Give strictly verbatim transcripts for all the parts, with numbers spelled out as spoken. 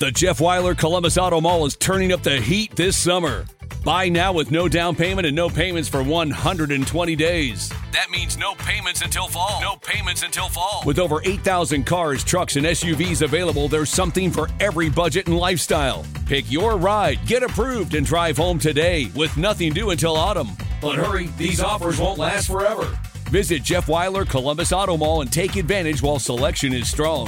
The Jeff Weiler Columbus Auto Mall is turning up the heat this summer. Buy now with no down payment and no payments for one hundred twenty days. That means no payments until fall. No payments until fall. With over eight thousand cars, trucks, and S U Vs available, there's something for every budget and lifestyle. Pick your ride, get approved, and drive home today with nothing due until autumn. But hurry, these offers won't last forever. Visit Jeff Weiler Columbus Auto Mall and take advantage while selection is strong.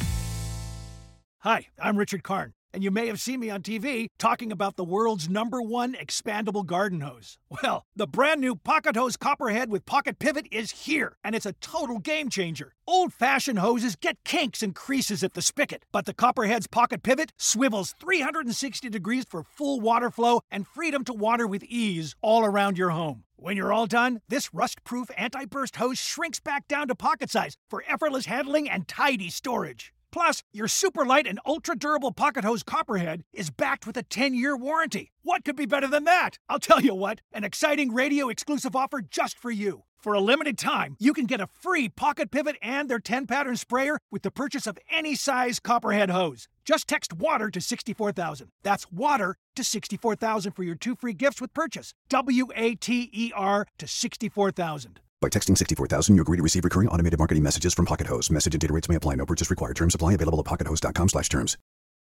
Hi, I'm Richard Karn, and you may have seen me on T V talking about the world's number one expandable garden hose. Well, the brand new Pocket Hose Copperhead with Pocket Pivot is here, and it's a total game changer. Old-fashioned hoses get kinks and creases at the spigot, but the Copperhead's Pocket Pivot swivels three hundred sixty degrees for full water flow and freedom to water with ease all around your home. When you're all done, this rust-proof anti-burst hose shrinks back down to pocket size for effortless handling and tidy storage. Plus, your super light and ultra-durable Pocket Hose Copperhead is backed with a ten-year warranty. What could be better than that? I'll tell you what, an exciting radio-exclusive offer just for you. For a limited time, you can get a free Pocket Pivot and their ten-pattern sprayer with the purchase of any size Copperhead hose. Just text WATER to sixty-four thousand. That's WATER to sixty-four thousand for your two free gifts with purchase. W A T E R to sixty-four thousand. By texting sixty-four thousand, you agree to receive recurring automated marketing messages from Pocket Hose. Message and data rates may apply. No purchase required. Terms apply. Available at pockethose.com slash terms.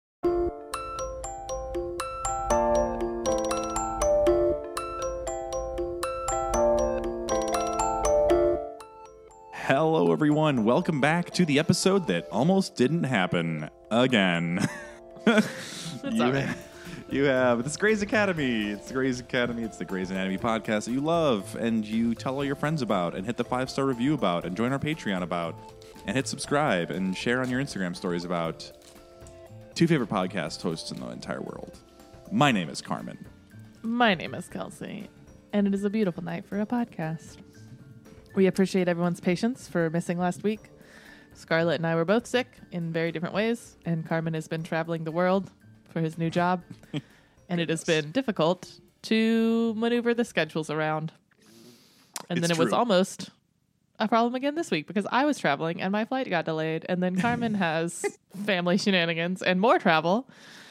Hello, everyone. Welcome back to the episode that almost didn't happen again. you, right. you have this Grey's Academy. It's the Grey's Academy. It's the Grey's Anatomy podcast that you love and you tell all your friends about and hit the five-star review about and join our Patreon about and hit subscribe and share on your Instagram stories about. Two favorite podcast hosts in the entire world. My name is Carmen. My name is Kelsey, and it is a beautiful night for a podcast. We appreciate everyone's patience for missing last week. Scarlett and I were both sick in very different ways, and Carmen has been traveling the world for his new job, and it has been difficult to maneuver the schedules around. And It's then it was true. almost a problem again this week because I was traveling and my flight got delayed, and then Carmen has family shenanigans and more travel.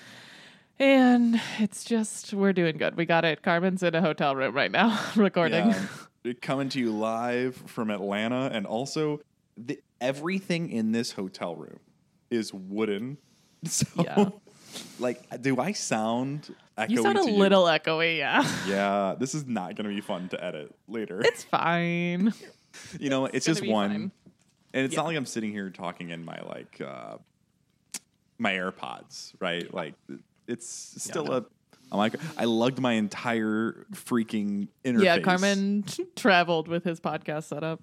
And it's just, we're doing good. We got it. Carmen's in a hotel room right now recording. Yeah. Coming to you live from Atlanta, and also the, everything in this hotel room is wooden. So, Yeah. like, do I sound echoey You sound a to you? little echoey, yeah. Yeah, this is not going to be fun to edit later. It's fine. you know, it's, gonna just be one, fine. and it's Yeah. not like I'm sitting here talking in my like uh, my AirPods, right? Like, it's still no. a. I'm like, I lugged my entire freaking interface. Yeah, Carmen traveled with his podcast setup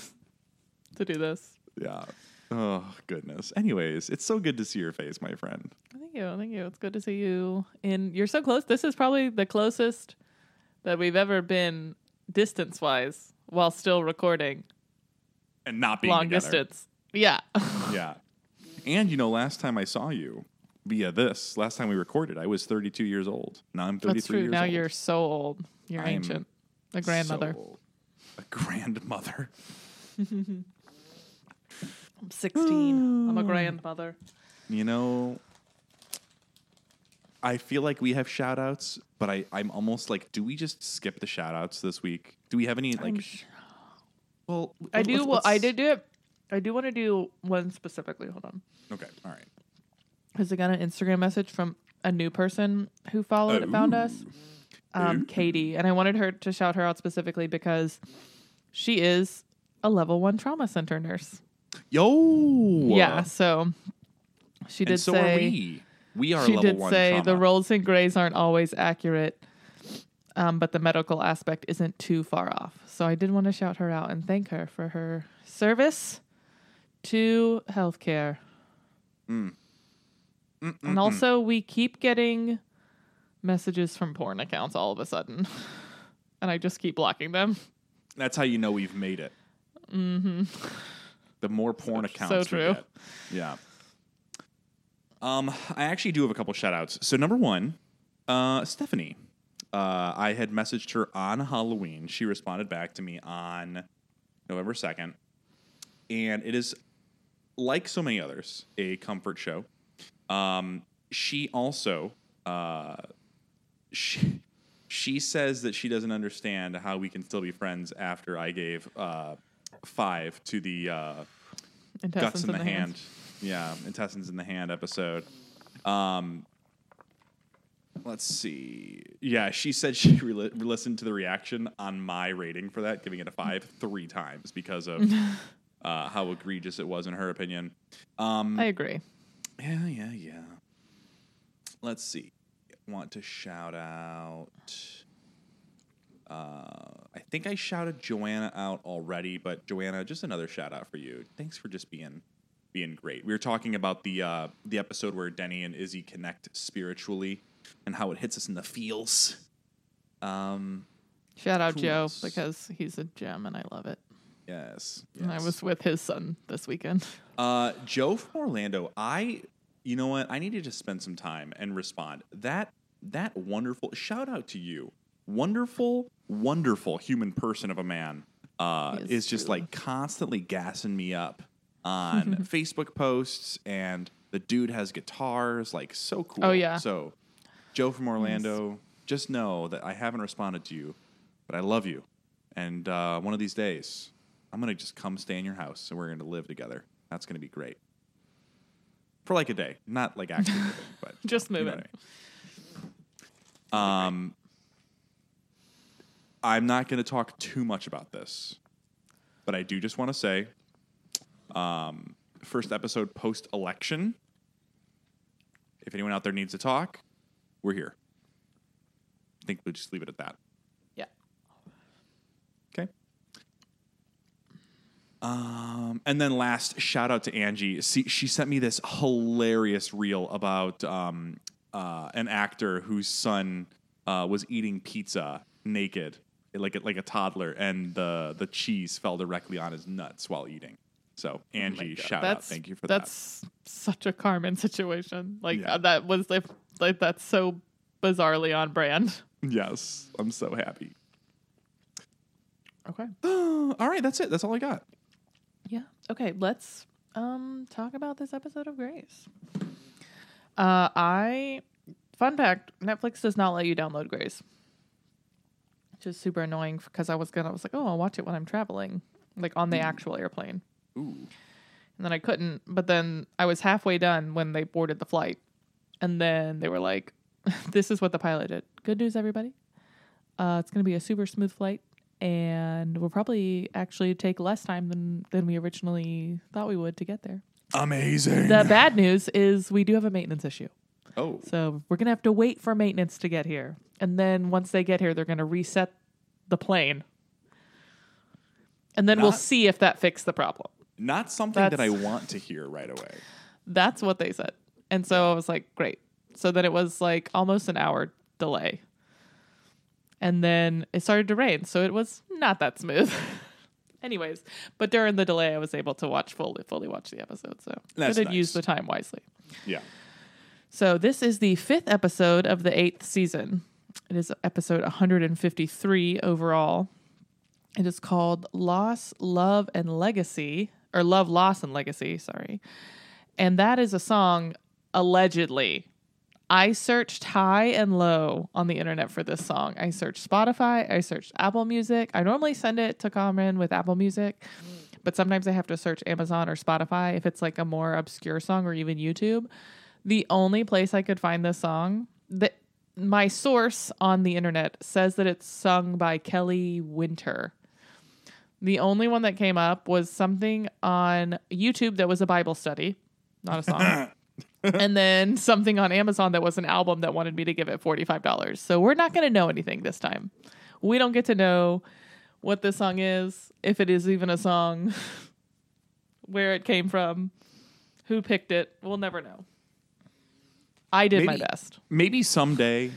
to do this. Yeah. Oh, goodness. Anyways, it's so good to see your face, my friend. Thank you. Thank you. It's good to see you. And you're so close. This is probably the closest that we've ever been distance-wise while still recording. And not being Long together. distance. Yeah. Yeah. And, you know, last time I saw you via this, last time we recorded, I was thirty-two years old. Now I'm thirty-three That's true. years Now old. you're so old. You're I am ancient. A grandmother. so old. A grandmother. I'm sixteen. I'm a grandmother. You know, I feel like we have shout outs, but I, I'm almost like, do we just skip the shout outs this week? Do we have any, like, sh- well, I let's- do. let's- I did do it. I do want to do one specifically. Hold on. Okay, all right. Because I got an Instagram message from a new person who followed and found us, um, Ooh. Katie. And I wanted her to shout her out specifically because she is a level one trauma center nurse. Yo! Yeah, so she did and so say are we. We are she level did one say trauma. the roles and grays aren't always accurate, um, but the medical aspect isn't too far off. So I did want to shout her out and thank her for her service to healthcare. Mm. And also, we keep getting messages from porn accounts all of a sudden, and I just keep blocking them. That's how you know we've made it. Mm-hmm. The more porn accounts so we true. get. Yeah. Um, I actually do have a couple shout outs. So number one, uh, Stephanie. Uh, I had messaged her on Halloween. She responded back to me on November second. And it is, like so many others, a comfort show. Um, she also uh, she she says that she doesn't understand how we can still be friends after I gave uh, five to the uh, guts in, in the, the hand. hand. Yeah, intestines in the hand episode. Um, let's see. Yeah, she said she re- listened to the reaction on my rating for that, giving it a five three times because of uh, how egregious it was in her opinion. Um, I agree. Yeah, yeah, yeah. Let's see. Want to shout out. Uh, I think I shouted Joanna out already, but Joanna, just another shout out for you. Thanks for just being. being great. We were talking about the uh, the episode where Denny and Izzy connect spiritually and how it hits us in the feels. Um, Shout out Joe else? Because he's a gem and I love it. Yes, yes. And I was with his son this weekend. Uh, Joe from Orlando. I, you know what? I needed to spend some time and respond. That that wonderful shout out to you, wonderful, wonderful human person of a man. Uh, is, is just truly. like constantly gassing me up on Facebook posts, and the dude has guitars, like so cool. Oh yeah. So, Joe from Orlando, yes. Just know that I haven't responded to you, but I love you, and uh, one of these days, I'm gonna just come stay in your house, and we're gonna live together. That's gonna be great for like a day, not like actually moving, but just moving. You know what I mean. Um, I'm not gonna talk too much about this, but I do just want to say. Um, first episode post-election. If anyone out there needs to talk, we're here. I think we'll just leave it at that. Yeah. Okay. Um, and then last, shout out to Angie. See, she sent me this hilarious reel about um, uh, an actor whose son uh, was eating pizza naked, like a, like a toddler, and the the cheese fell directly on his nuts while eating. So, Angie, oh shout that's, out. Thank you for that's that. That's such a Carmen situation. Like, yeah. uh, that was, like, like, that's so bizarrely on brand. Yes. I'm so happy. Okay. Uh, all right. That's it. That's all I got. Yeah. Okay. Let's um talk about this episode of Grace. Uh, I, fun fact, Netflix does not let you download Grace. Which is super annoying because I was going to, I was like, oh, I'll watch it when I'm traveling, like on the actual airplane. Ooh. And then I couldn't, but then I was halfway done when they boarded the flight. And then they were like, this is what the pilot did. Good news, everybody. Uh, it's going to be a super smooth flight, and we'll probably actually take less time than, than we originally thought we would to get there. Amazing. The bad news is we do have a maintenance issue. Oh. So we're going to have to wait for maintenance to get here. And then once they get here, they're going to reset the plane. And then Not- we'll see if that fixed the problem. Not something that's, that I want to hear right away. That's what they said. And so I was like, great. So then it was like almost an hour delay. And then it started to rain. So it was not that smooth. Anyways, but during the delay, I was able to watch fully, fully watch the episode. So I did nice. use the time wisely. Yeah. So this is the fifth episode of the eighth season. It is episode one hundred fifty-three overall. It is called Loss, Love, and Legacy. Or Love, Loss, and Legacy, sorry. And that is a song, allegedly. I searched high and low on the internet for this song. I searched Spotify. I searched Apple Music. I normally send it to Cameron with Apple Music. But sometimes I have to search Amazon or Spotify if it's like a more obscure song, or even YouTube. The only place I could find this song, that my source on the internet says that it's sung by Kelly Winter. The only one that came up was something on YouTube that was a Bible study, not a song. And then something on Amazon that was an album that wanted me to give it forty-five dollars. So we're not going to know anything this time. We don't get to know what this song is, if it is even a song, where it came from, who picked it. We'll never know. I did maybe, my best. Maybe someday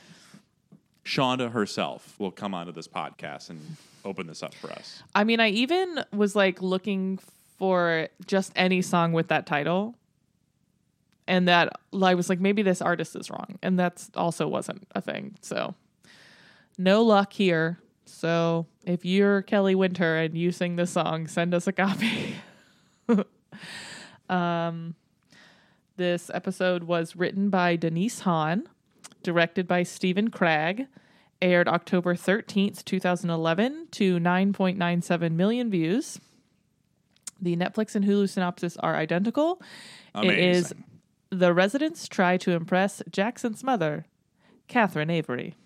Shonda herself will come onto this podcast and open this up for us. I mean, I even was like looking for just any song with that title. And that I was like, maybe this artist is wrong. And that's also wasn't a thing. So no luck here. So if you're Kelly Winter and you sing this song, send us a copy. um, This episode was written by Denise Hahn, directed by Stephen Cragg, aired October thirteenth, twenty eleven, to nine point nine seven million views. The Netflix and Hulu synopsis are identical. Amazing. It is the residents try to impress Jackson's mother, Catherine Avery.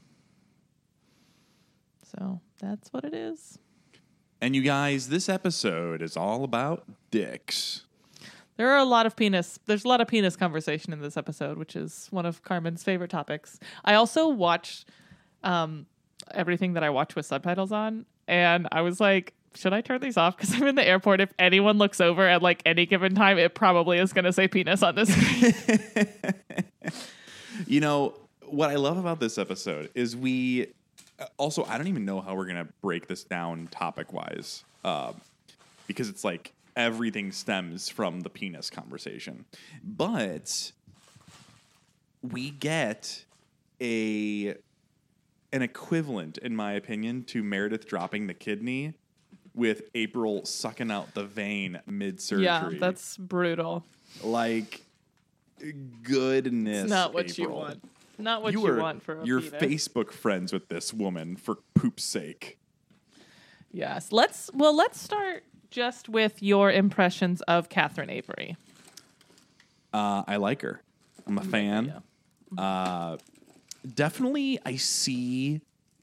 So that's what it is. And you guys, this episode is all about dicks. There are a lot of penis. There's a lot of penis conversation in this episode, which is one of Carmen's favorite topics. I also watch um, everything that I watch with subtitles on, and I was like, should I turn these off? Because I'm in the airport. If anyone looks over at like any given time, it probably is going to say penis on this screen. You know, what I love about this episode is we... Also, I don't even know how we're going to break this down topic-wise. Um, because it's like everything stems from the penis conversation. But we get a an equivalent, in my opinion, to Meredith dropping the kidney with April sucking out the vein mid-surgery. Yeah, that's brutal. Like, goodness, It's not what April. you want. Not what you, you are, want for a You're penis. Facebook friends with this woman for poop's sake. Yes. Let's well, let's start just with your impressions of Catherine Avery. Uh, I like her. I'm a fan. Yeah. Uh, definitely, I see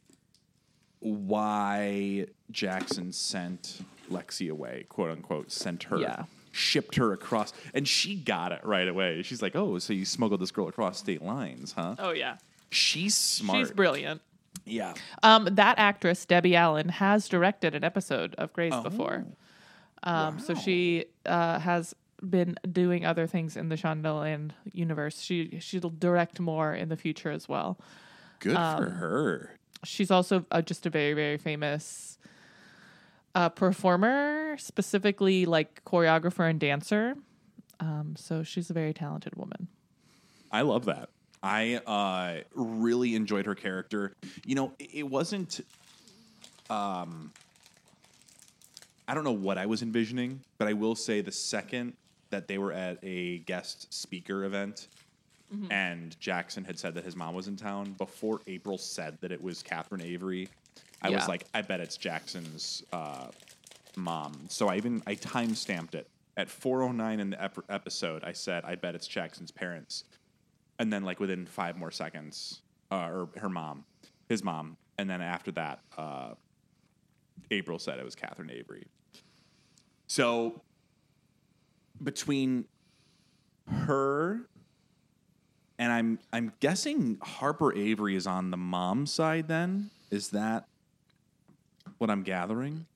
why Jackson sent Lexi away, quote unquote, sent her, Yeah. shipped her across, and she got it right away. She's like, "Oh, so you smuggled this girl across state lines, huh?" Oh yeah. She's smart. She's brilliant. Yeah. Um, that actress, Debbie Allen, has directed an episode of Grey's Oh. before. Um, So Wow. she uh, has been doing other things in the Shondaland universe. She she'll direct more in the future as well. Good Um, for her. She's also uh, just a very very famous uh, performer, specifically like choreographer and dancer. Um, so she's a very talented woman. I love that. I uh, really enjoyed her character. You know, it, it wasn't. Um, I don't know what I was envisioning, but I will say the second that they were at a guest speaker event mm-hmm. and Jackson had said that his mom was in town, before April said that it was Catherine Avery, I Yeah. was like, I bet it's Jackson's uh, mom. So I even I time stamped it at four oh nine in the ep- episode. I said, I bet it's Jackson's parents. And then, like, within five more seconds, uh, or her mom, his mom. And then after that, uh, April said it was Catherine Avery. So, between her and I'm I'm guessing Harper Avery is on the mom side then? Is that what I'm gathering?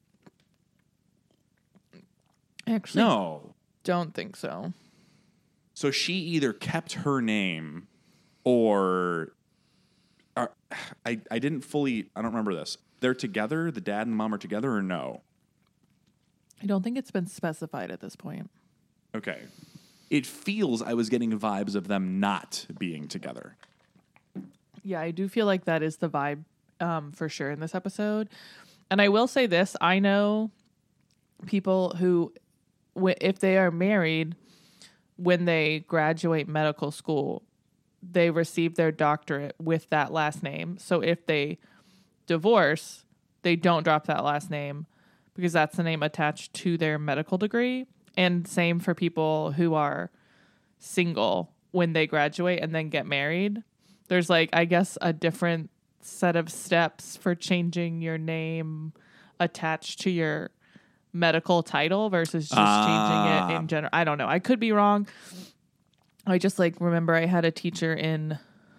Actually, No. don't think so. So she either kept her name or, or I, I didn't fully, I don't remember this. They're together? The dad and mom are together or no? I don't think it's been specified at this point. Okay. It feels I was getting vibes of them not being together. Yeah, I do feel like that is the vibe um, for sure in this episode. And I will say this. I know people who, w- if they are married, when they graduate medical school, they receive their doctorate with that last name. So if they divorce, they don't drop that last name because that's the name attached to their medical degree. And same for people who are single when they graduate and then get married. There's like, I guess, a different set of steps for changing your name attached to your medical title versus just Ah. changing it in general. I don't know. I could be wrong. I just like remember I had a teacher in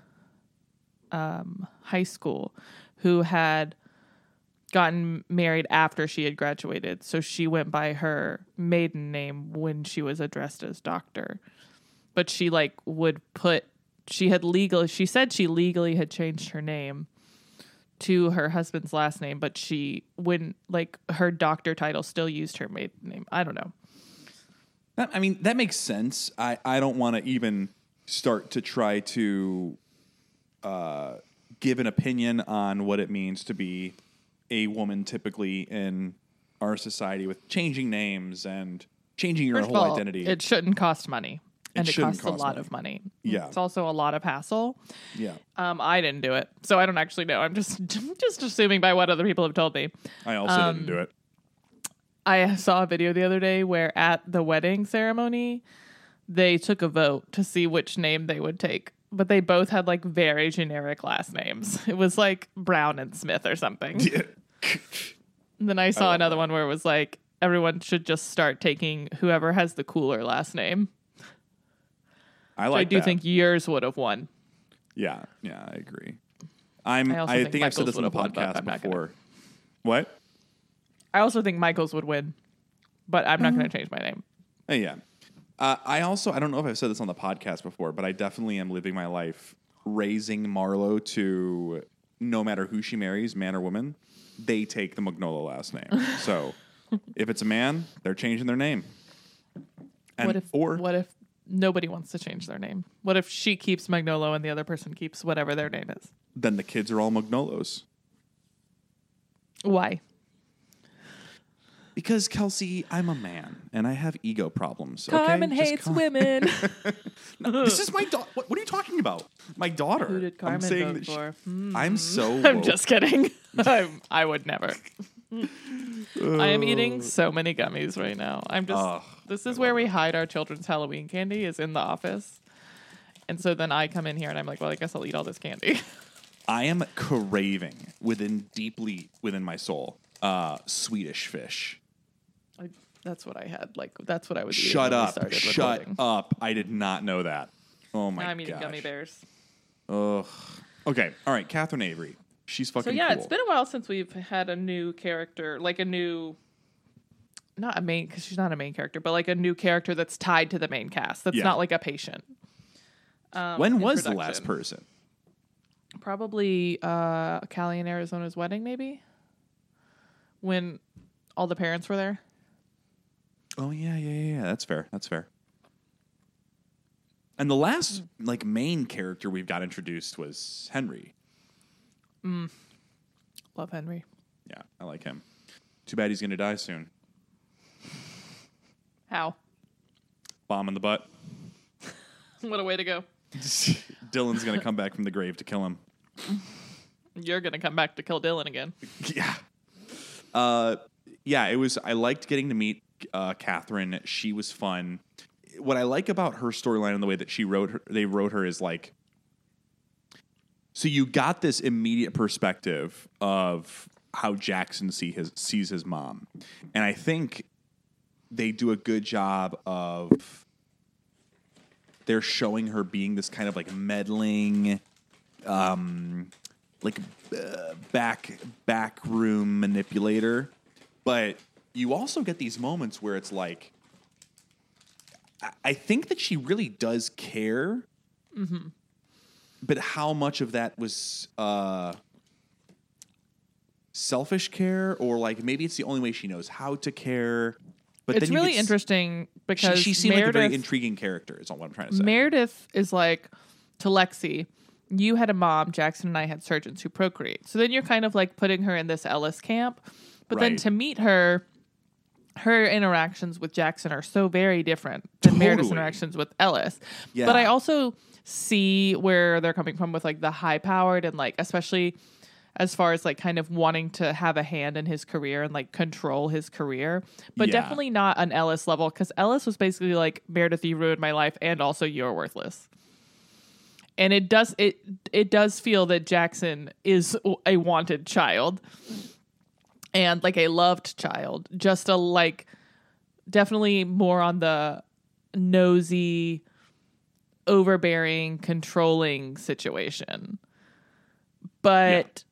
um, high school who had gotten married after she had graduated. So she went by her maiden name when she was addressed as doctor. But she like would put, she had legal, she said she legally had changed her name to her husband's last name, but she wouldn't, like, her doctor title still used her maiden name. I don't know. That, I mean, that makes sense. I, I don't want to even start to try to uh, give an opinion on what it means to be a woman typically in our society with changing names and changing your First of whole all, identity. it shouldn't cost money. and It it, shouldn't costs cost a lot money. of money. Yeah. It's also a lot of hassle. Yeah. Um, I didn't do it, so I don't actually know. I'm just just assuming by what other people have told me. I also Um, didn't do it. I saw a video the other day where at the wedding ceremony, they took a vote to see which name they would take. But they both had like very generic last names. It was like Brown and Smith or something. Yeah. And then I saw I another one where it was like everyone should just start taking whoever has the cooler last name. I So like I do that. think yours would have won. Yeah, yeah, I agree. I'm. I I, also think, think I've said Michael's this on the would have won, but podcast I'm not gonna- before. What? I also think Michael's would win, but I'm not going to change my name. Uh, yeah. Uh, I also. I don't know if I've said this on the podcast before, but I definitely am living my life raising Marlo to no matter who she marries, man or woman, they take the Magnola last name. So if it's a man, they're changing their name. And what if or what if nobody wants to change their name? What if she keeps Magnolo and the other person keeps whatever their name is? then the kids are all Magnolos. Why? Because Kelsey, I'm a man and I have ego problems. Okay? Carmen Just hates calm- women. This is my daughter. What, what are you talking about? My daughter. Who did Carmen I'm saying vote that she- for? Hmm. I'm so. I'm woke. just kidding. I'm, I would never. I am eating so many gummies right now. I'm just. Ugh, this is where we hide our children's Halloween candy. Is in the office, and so then I come in here and I'm like, well, I guess I'll eat all this candy. I am craving within deeply within my soul, uh, Swedish fish. I, that's what I had. Like that's what I was. eating Shut when we up! started Shut recording. up! I did not know that. Oh my Now I'm eating gosh. gummy bears. Ugh. Okay. All right. Catherine Avery. She's So fucking. yeah, cool. it's been a while since we've had a new character, like a new, not a main, because she's not a main character, but like a new character that's tied to the main cast. That's Yeah. not like a patient. Um, When in was the production. last person? Probably uh, Callie and Arizona's wedding, maybe. When all the parents were there. Oh yeah, yeah, yeah. yeah. That's fair. That's fair. And the last like main character we've got introduced was Henry. Love Henry. Yeah, I like him. Too bad he's gonna die soon. How? Bomb in the butt. What a way to go. Dylan's gonna come back from the grave to kill him. You're going to come back to kill Dylan again. Yeah. Uh, yeah. It was. I liked getting to meet uh, Catherine. She was fun. What I like about her storyline and the way that she wrote her, they wrote her is like. So you got this immediate perspective of how Jackson see his sees his mom, and I think they do a good job of. They're showing her being this kind of like meddling, um, like uh, back backroom manipulator, but you also get these moments where it's like, I, I think that she really does care, Mm-hmm. but how much of that was uh, selfish care, or like maybe it's the only way she knows how to care. But It's then you really get s- interesting She, because she seemed like a very Meredith- intriguing character. Is all what I'm trying to say. Meredith is like to Lexi, you had a mom, Jackson and I had surgeons who procreate. So then you're kind of like putting her in this Ellis camp. But then Right. to meet her, her interactions with Jackson are so very different than Meredith's Totally. interactions with Ellis. Yeah. But I also see where they're coming from with like the high powered and like especially as far as like kind of wanting to have a hand in his career and like control his career, but Yeah. definitely not an Ellis level because Ellis was basically like, Meredith, you ruined my life and also you're worthless. And it does it it does feel that Jackson is a wanted child and like a loved child, just a like definitely more on the nosy, overbearing, controlling situation. But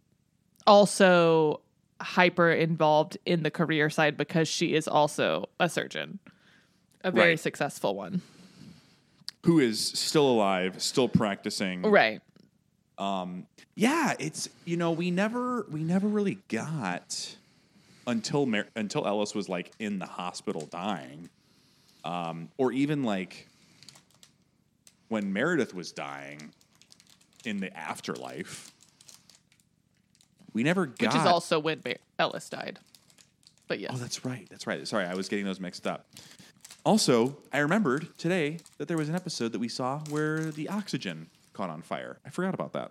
also hyper involved in the career side because she is also a surgeon, a very Right. successful one. Who is still alive, still practicing. Right. Yeah, it's you know we never we never really got until Mer- until Ellis was like in the hospital dying, um, or even like when Meredith was dying in the afterlife. We never got. Which is also when Ba- Ellis died. But yes. Oh, that's right. That's right. Sorry, I was getting those mixed up. Also, I remembered today that there was an episode that we saw where the oxygen caught on fire. I forgot about that.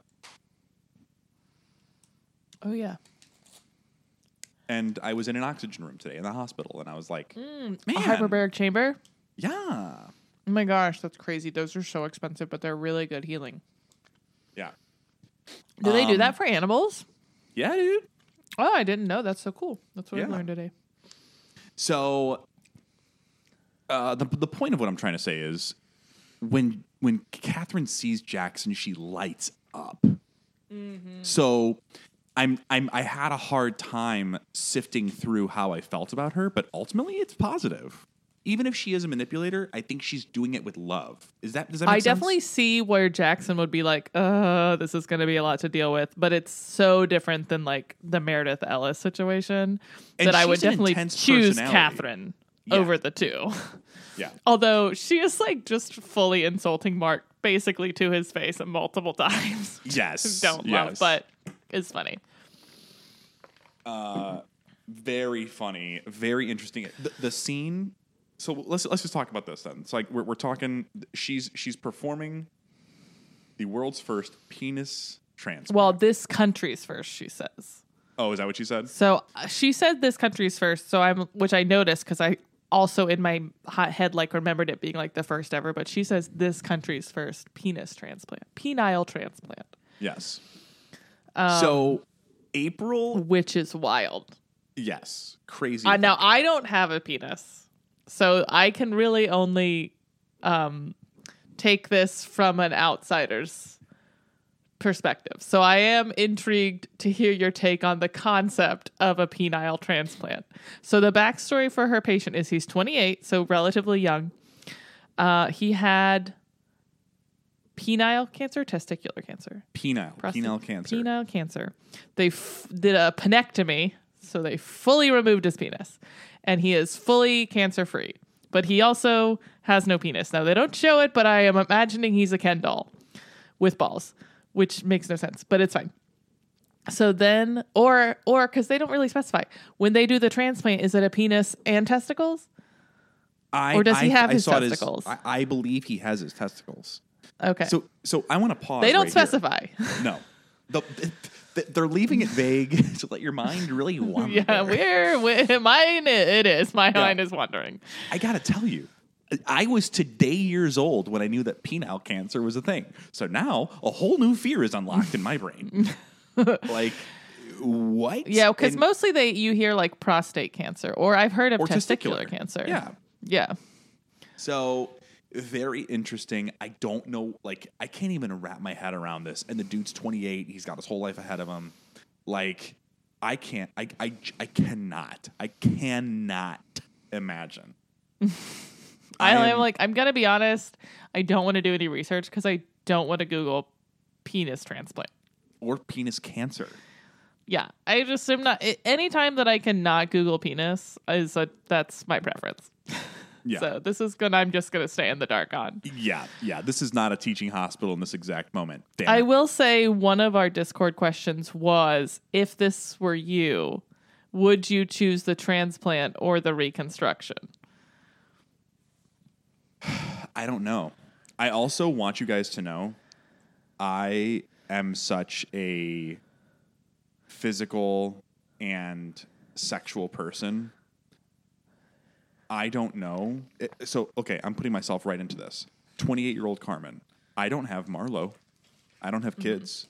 Oh, yeah. And I was in an oxygen room today in the hospital, and I was like, Mm, man. A hyperbaric chamber? Yeah. Oh, my gosh. That's crazy. Those are so expensive, but they're really good healing. Yeah. Do they do Um, that for animals? Yeah, dude. Oh, I didn't know. That's so cool. That's what I Yeah. learned today. So uh, the the point of what I'm trying to say is when when Catherine sees Jackson, she lights up. Mm-hmm. So I'm I'm I had a hard time sifting through how I felt about her, but ultimately it's positive. Even if she is a manipulator, I think she's doing it with love. Is that does that make I sense? definitely see where Jackson would be like, uh, this is going to be a lot to deal with, but it's so different than like the Meredith Ellis situation And that I would she's an definitely intense choose personality. Catherine Yeah. over the two. Yeah. Although she is like just fully insulting Mark basically to his face multiple times. Yes. Don't love, yes. but it's funny. Very funny, very interesting. The, the scene. So let's let's just talk about this then. It's like we're we're talking. She's she's performing the world's first penis transplant. Well, this country's first, she says. Oh, is that what she said? So uh, she said this country's first. So I'm, which I noticed because I also in my hot head like remembered it being like the first ever. But she says this country's first penis transplant, penile transplant, Yes. Um, so April. which is wild. Yes. Crazy. Uh, now I don't have a penis, so I can really only um, take this from an outsider's perspective. So I am intrigued to hear your take on the concept of a penile transplant. So the backstory for her patient is he's twenty-eight, so relatively young. Uh, he had penile cancer, testicular cancer, penile. prostate- Penile cancer. penile cancer. They f- did a penectomy, so they fully removed his penis, and he is fully cancer free. But he also has no penis. Now they don't show it, but I am imagining he's a Ken doll with balls, which makes no sense, but it's fine. So then, or or because they don't really specify when they do the transplant, is it a penis and testicles? I, Or does he I- have I his saw it as- testicles? I, I believe he has his testicles. Okay, So so I want to pause. they don't right here. specify. No. The, the, they're leaving it vague to let your mind really wander. Yeah, we're, we're mine. It is my Yeah. mind is wandering. I gotta tell you, I was today years old when I knew that penile cancer was a thing. So now a whole new fear is unlocked in my brain. Like, what? Yeah, because And- mostly they you hear like prostate cancer, or I've heard of Or testicular, testicular. cancer. Yeah. yeah. So very interesting. I don't know, like, I can't even wrap my head around this. And the dude's twenty-eight. He's got his whole life ahead of him. Like, I can't, I, I, I cannot, I cannot imagine. I, I am am- like I'm gonna be honest. I don't want to do any research because I don't want to Google penis transplant. Or penis cancer. Yeah, I just am not. a- Anytime that I can not Google penis is a that's my preference. Yeah. So this is gonna. I'm just gonna stay in the dark on. Yeah, yeah. This is not a teaching hospital in this exact moment. Damn I it. will say one of our Discord questions was, if this were you, would you choose the transplant or the reconstruction? I don't know. I also want you guys to know I am such a physical and sexual person. I don't know. It- so, okay, I'm putting myself right into this. twenty-eight-year-old Carmen. I don't have Marlo. I don't have kids.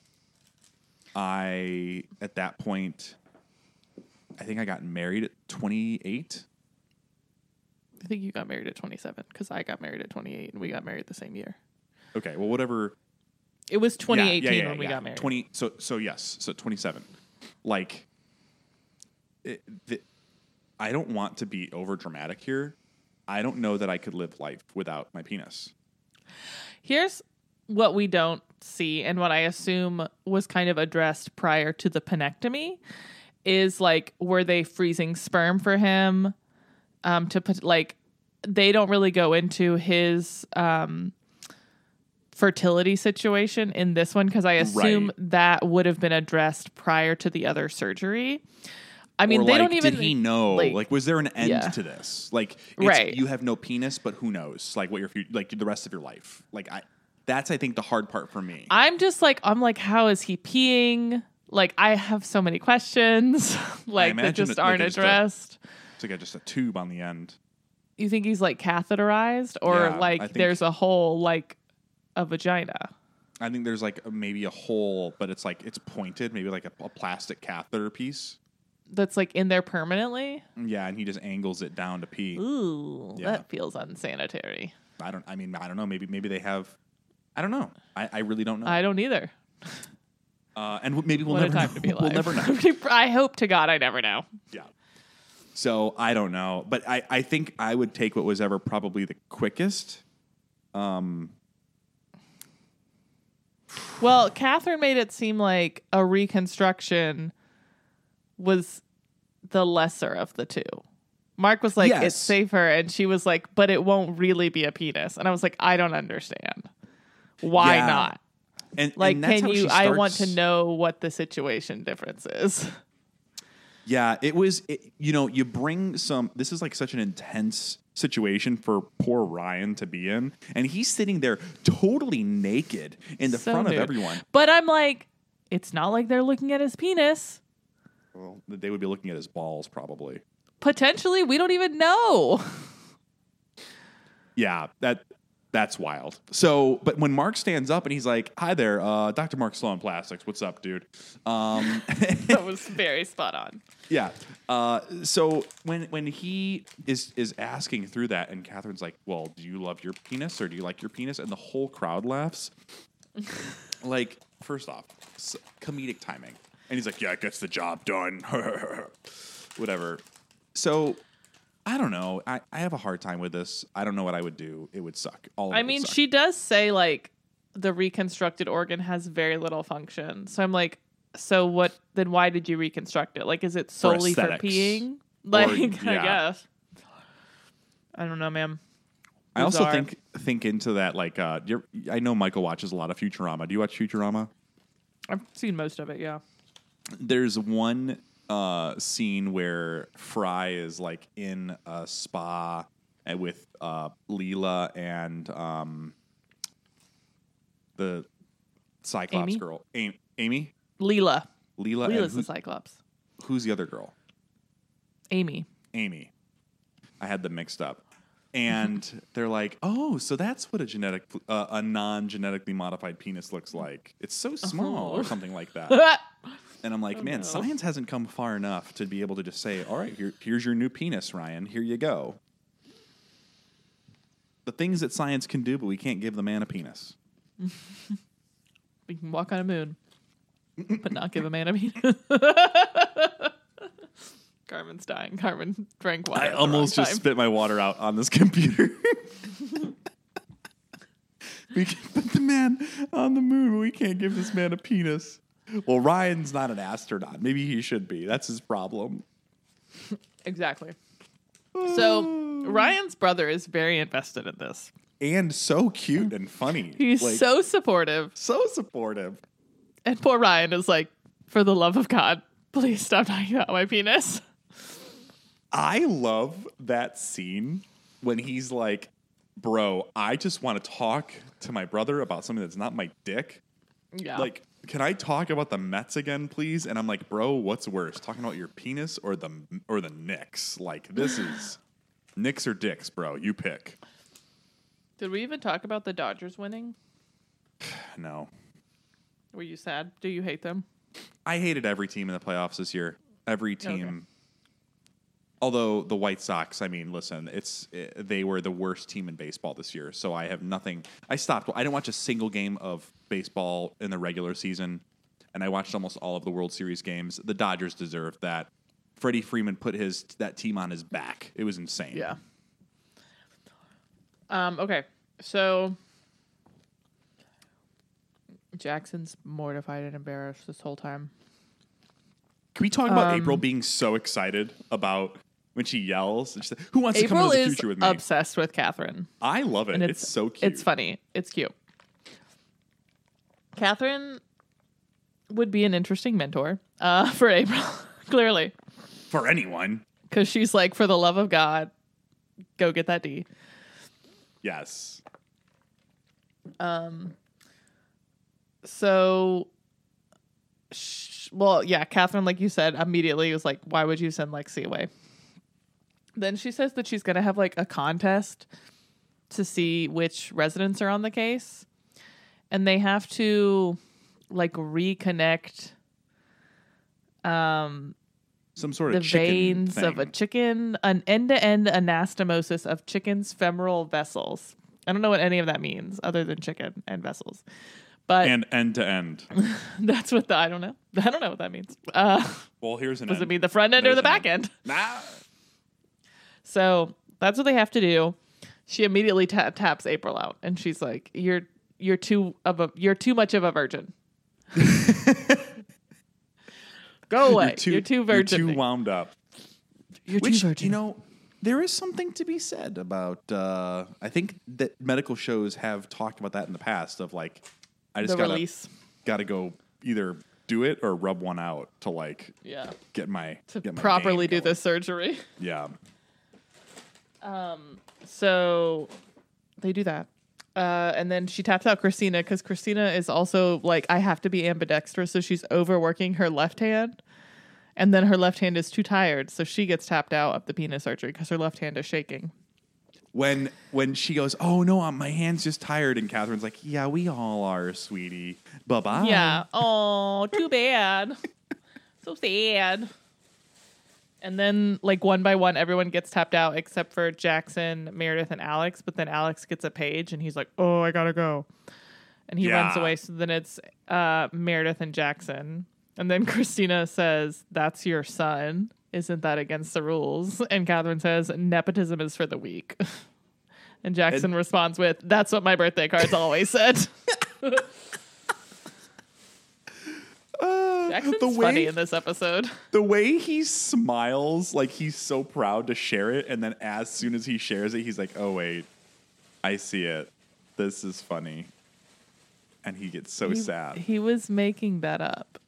I, at that point, I think I got married at twenty-eight. I think you got married at twenty-seven because I got married at twenty-eight and we got married the same year. Okay, well, whatever. It was twenty eighteen Yeah, yeah, yeah, when we yeah. got married. Twenty. So so yes. So twenty seven. Like, it, the, I don't want to be over dramatic here. I don't know that I could live life without my penis. Here's what we don't see and what I assume was kind of addressed prior to the penectomy is like, were they freezing sperm for him? Um, to put like, they don't really go into his um, fertility situation in this one because I assume Right. that would have been addressed prior to the other surgery. I mean, or they like, don't even. Did he know? Like, like was there an end yeah. to this? Like, it's, Right. you have no penis, but who knows? Like, what your fu- like the rest of your life? Like, I. That's I think the hard part for me. I'm just like, I'm like, how is he peeing? Like, I have so many questions, like that imagine just it- like aren't it's a- addressed. It's like a, just a tube on the end. You think he's like catheterized, or Yeah, I like think- there's a hole like a vagina? I think there's like a, maybe a hole, but it's like it's pointed, maybe like a, a plastic catheter piece. That's like in there permanently. Yeah, and he just angles it down to pee. Ooh, Yeah. that feels unsanitary. I don't. I mean, I don't know. Maybe maybe they have. I don't know. I, I really don't know. I don't either. uh, and w- maybe we'll what never a time know. to be alive. We'll never know. I hope to God I never know. Yeah. So I don't know, but I, I think I would take what was ever probably the quickest. Um. Well, Catherine made it seem like a reconstruction was the lesser of the two. Mark was like, Yes. it's safer. And she was like, but it won't really be a penis. And I was like, I don't understand. Why Yeah. not? And Like, and that's can how you? she I want to starts- know what the situation difference is. Yeah, it was. It, you know, you bring some. This is like such an intense situation for poor Ryan to be in, and he's sitting there totally naked in the So front nude. of everyone. But I'm like, it's not like they're looking at his penis. Well, they would be looking at his balls, probably. Potentially, we don't even know. Yeah, that that's wild. So, but when Mark stands up and he's like, "Hi there, uh, Doctor Mark Sloan Plastics. What's up, dude?" Um, That was very spot on. yeah. Uh, so when when he is is asking through that, and Catherine's like, "Well, do you love your penis or do you like your penis?" And the whole crowd laughs. Like, first off, s- comedic timing, and he's like, "Yeah, it gets the job done." Whatever. So. I don't know. I, I have a hard time with this. I don't know what I would do. It would suck. All of I it would mean, suck. she does say like the reconstructed organ has very little function. So I'm like, so what? Then why did you reconstruct it? Like, is it solely for, aesthetics. peeing? Like, I yeah. guess. I don't know, ma'am. I also Bizarre. think think into that. Like, uh, you're, I know Michael watches a lot of Futurama. Do you watch Futurama? I've seen most of it. Yeah. There's one uh, scene where Fry is like in a spa and with uh, Leela and um, the Cyclops Amy? girl, A- Amy, Leela. Leela, and Leela's who- the Cyclops. who's the other girl? Amy. Amy. I had them mixed up. And they're like, "Oh, so that's what a genetic, uh, a non-genetically modified penis looks like. It's so small, or something like that." And I'm like, "Man, no. science hasn't come far enough to be able to just say, all right, here, here's your new penis, Ryan. Here you go." The things that science can do, but we can't give the man a penis. We can walk on a moon, but not give a man a penis. Carmen's dying. Carmen drank water. I at the almost wrong just time. spit my water out on this computer. We can put the man on the moon, but we can't give this man a penis. Well, Ryan's not an astronaut. Maybe he should be. That's his problem. Exactly. So Ryan's brother is very invested in this. And so cute and funny. He's Like, so supportive. so supportive. And poor Ryan is like, for the love of God, please stop talking about my penis. I love that scene when he's like, "Bro, I just want to talk to my brother about something that's not my dick. Yeah. Like, can I talk about the Mets again, please?" And I'm like, "Bro, what's worse, talking about your penis or the or the Knicks? Like, this is Knicks or dicks, bro. You pick." Did we even talk about the Dodgers winning? No, Were you sad? Do you hate them? I hated every team in the playoffs this year. Every team. Okay. Although the White Sox, I mean, listen, it's it, they were the worst team in baseball this year. So I have nothing. I stopped. I didn't watch a single game of baseball in the regular season, and I watched almost all of the World Series games. The Dodgers deserved that. Freddie Freeman put his that team on his back. It was insane. Yeah. Um, okay. So Jackson's mortified and embarrassed this whole time. Can we talk about Um, April being so excited about when she yells? And she's like, "Who wants to come April into the is future with me?" obsessed with Catherine. I love it. And It's, it's, so cute. It's funny. It's cute. Catherine would be an interesting mentor uh, for April, clearly. for anyone. Because she's like, for the love of God, go get that D. Yes. Um. So, sh- well, yeah, Catherine, like you said, immediately was like, why would you send Lexi away? Then she says that she's going to have like a contest to see which residents are on the case. And they have to like reconnect um, some sort the of chicken veins thing. of a chicken, an end-to-end anastomosis of chicken's femoral vessels. I don't know what any of that means other than chicken and vessels. But and end to end. That's what the, I don't know. I don't know what that means. Uh, well, here's an does end. it mean the front end There's or the an back end? Nah. So that's what they have to do. She immediately ta- taps April out, and she's like, "You're you're too of a you're too much of a virgin. Go away. You're too, you're too virgin. You're too wound up. You're Which, too virgin. You know, there is something to be said about. Uh, I think that medical shows have talked about that in the past. Of like, I just the gotta release. gotta go either do it or rub one out to like Yeah. get my To get my properly game do going. the surgery. Yeah. Um. So they do that. Uh, and then she taps out Christina because Christina is also like, I have to be ambidextrous. So she's overworking her left hand. And then her left hand is too tired. So she gets tapped out of the penis surgery because her left hand is shaking. When when she goes, oh no, my hand's just tired, and Catherine's like, yeah, we all are, sweetie. Bye bye. Yeah. Oh, too bad. So sad. And then, like, one by one, everyone gets tapped out except for Jackson, Meredith, and Alex. But then Alex gets a page, and he's like, oh, I gotta go. And he Yeah. runs away. So then it's uh, Meredith and Jackson. And then Christina says, that's your son. Isn't that against the rules? And Catherine says, nepotism is for the weak. And Jackson And- responds with, that's what my birthday cards always said. Uh, Jackson's the way, funny in this episode. The way he smiles, like he's so proud to share it, and then as soon as he shares it, he's like, oh wait, I see it. This is funny. And he gets so he, sad. He was making that up.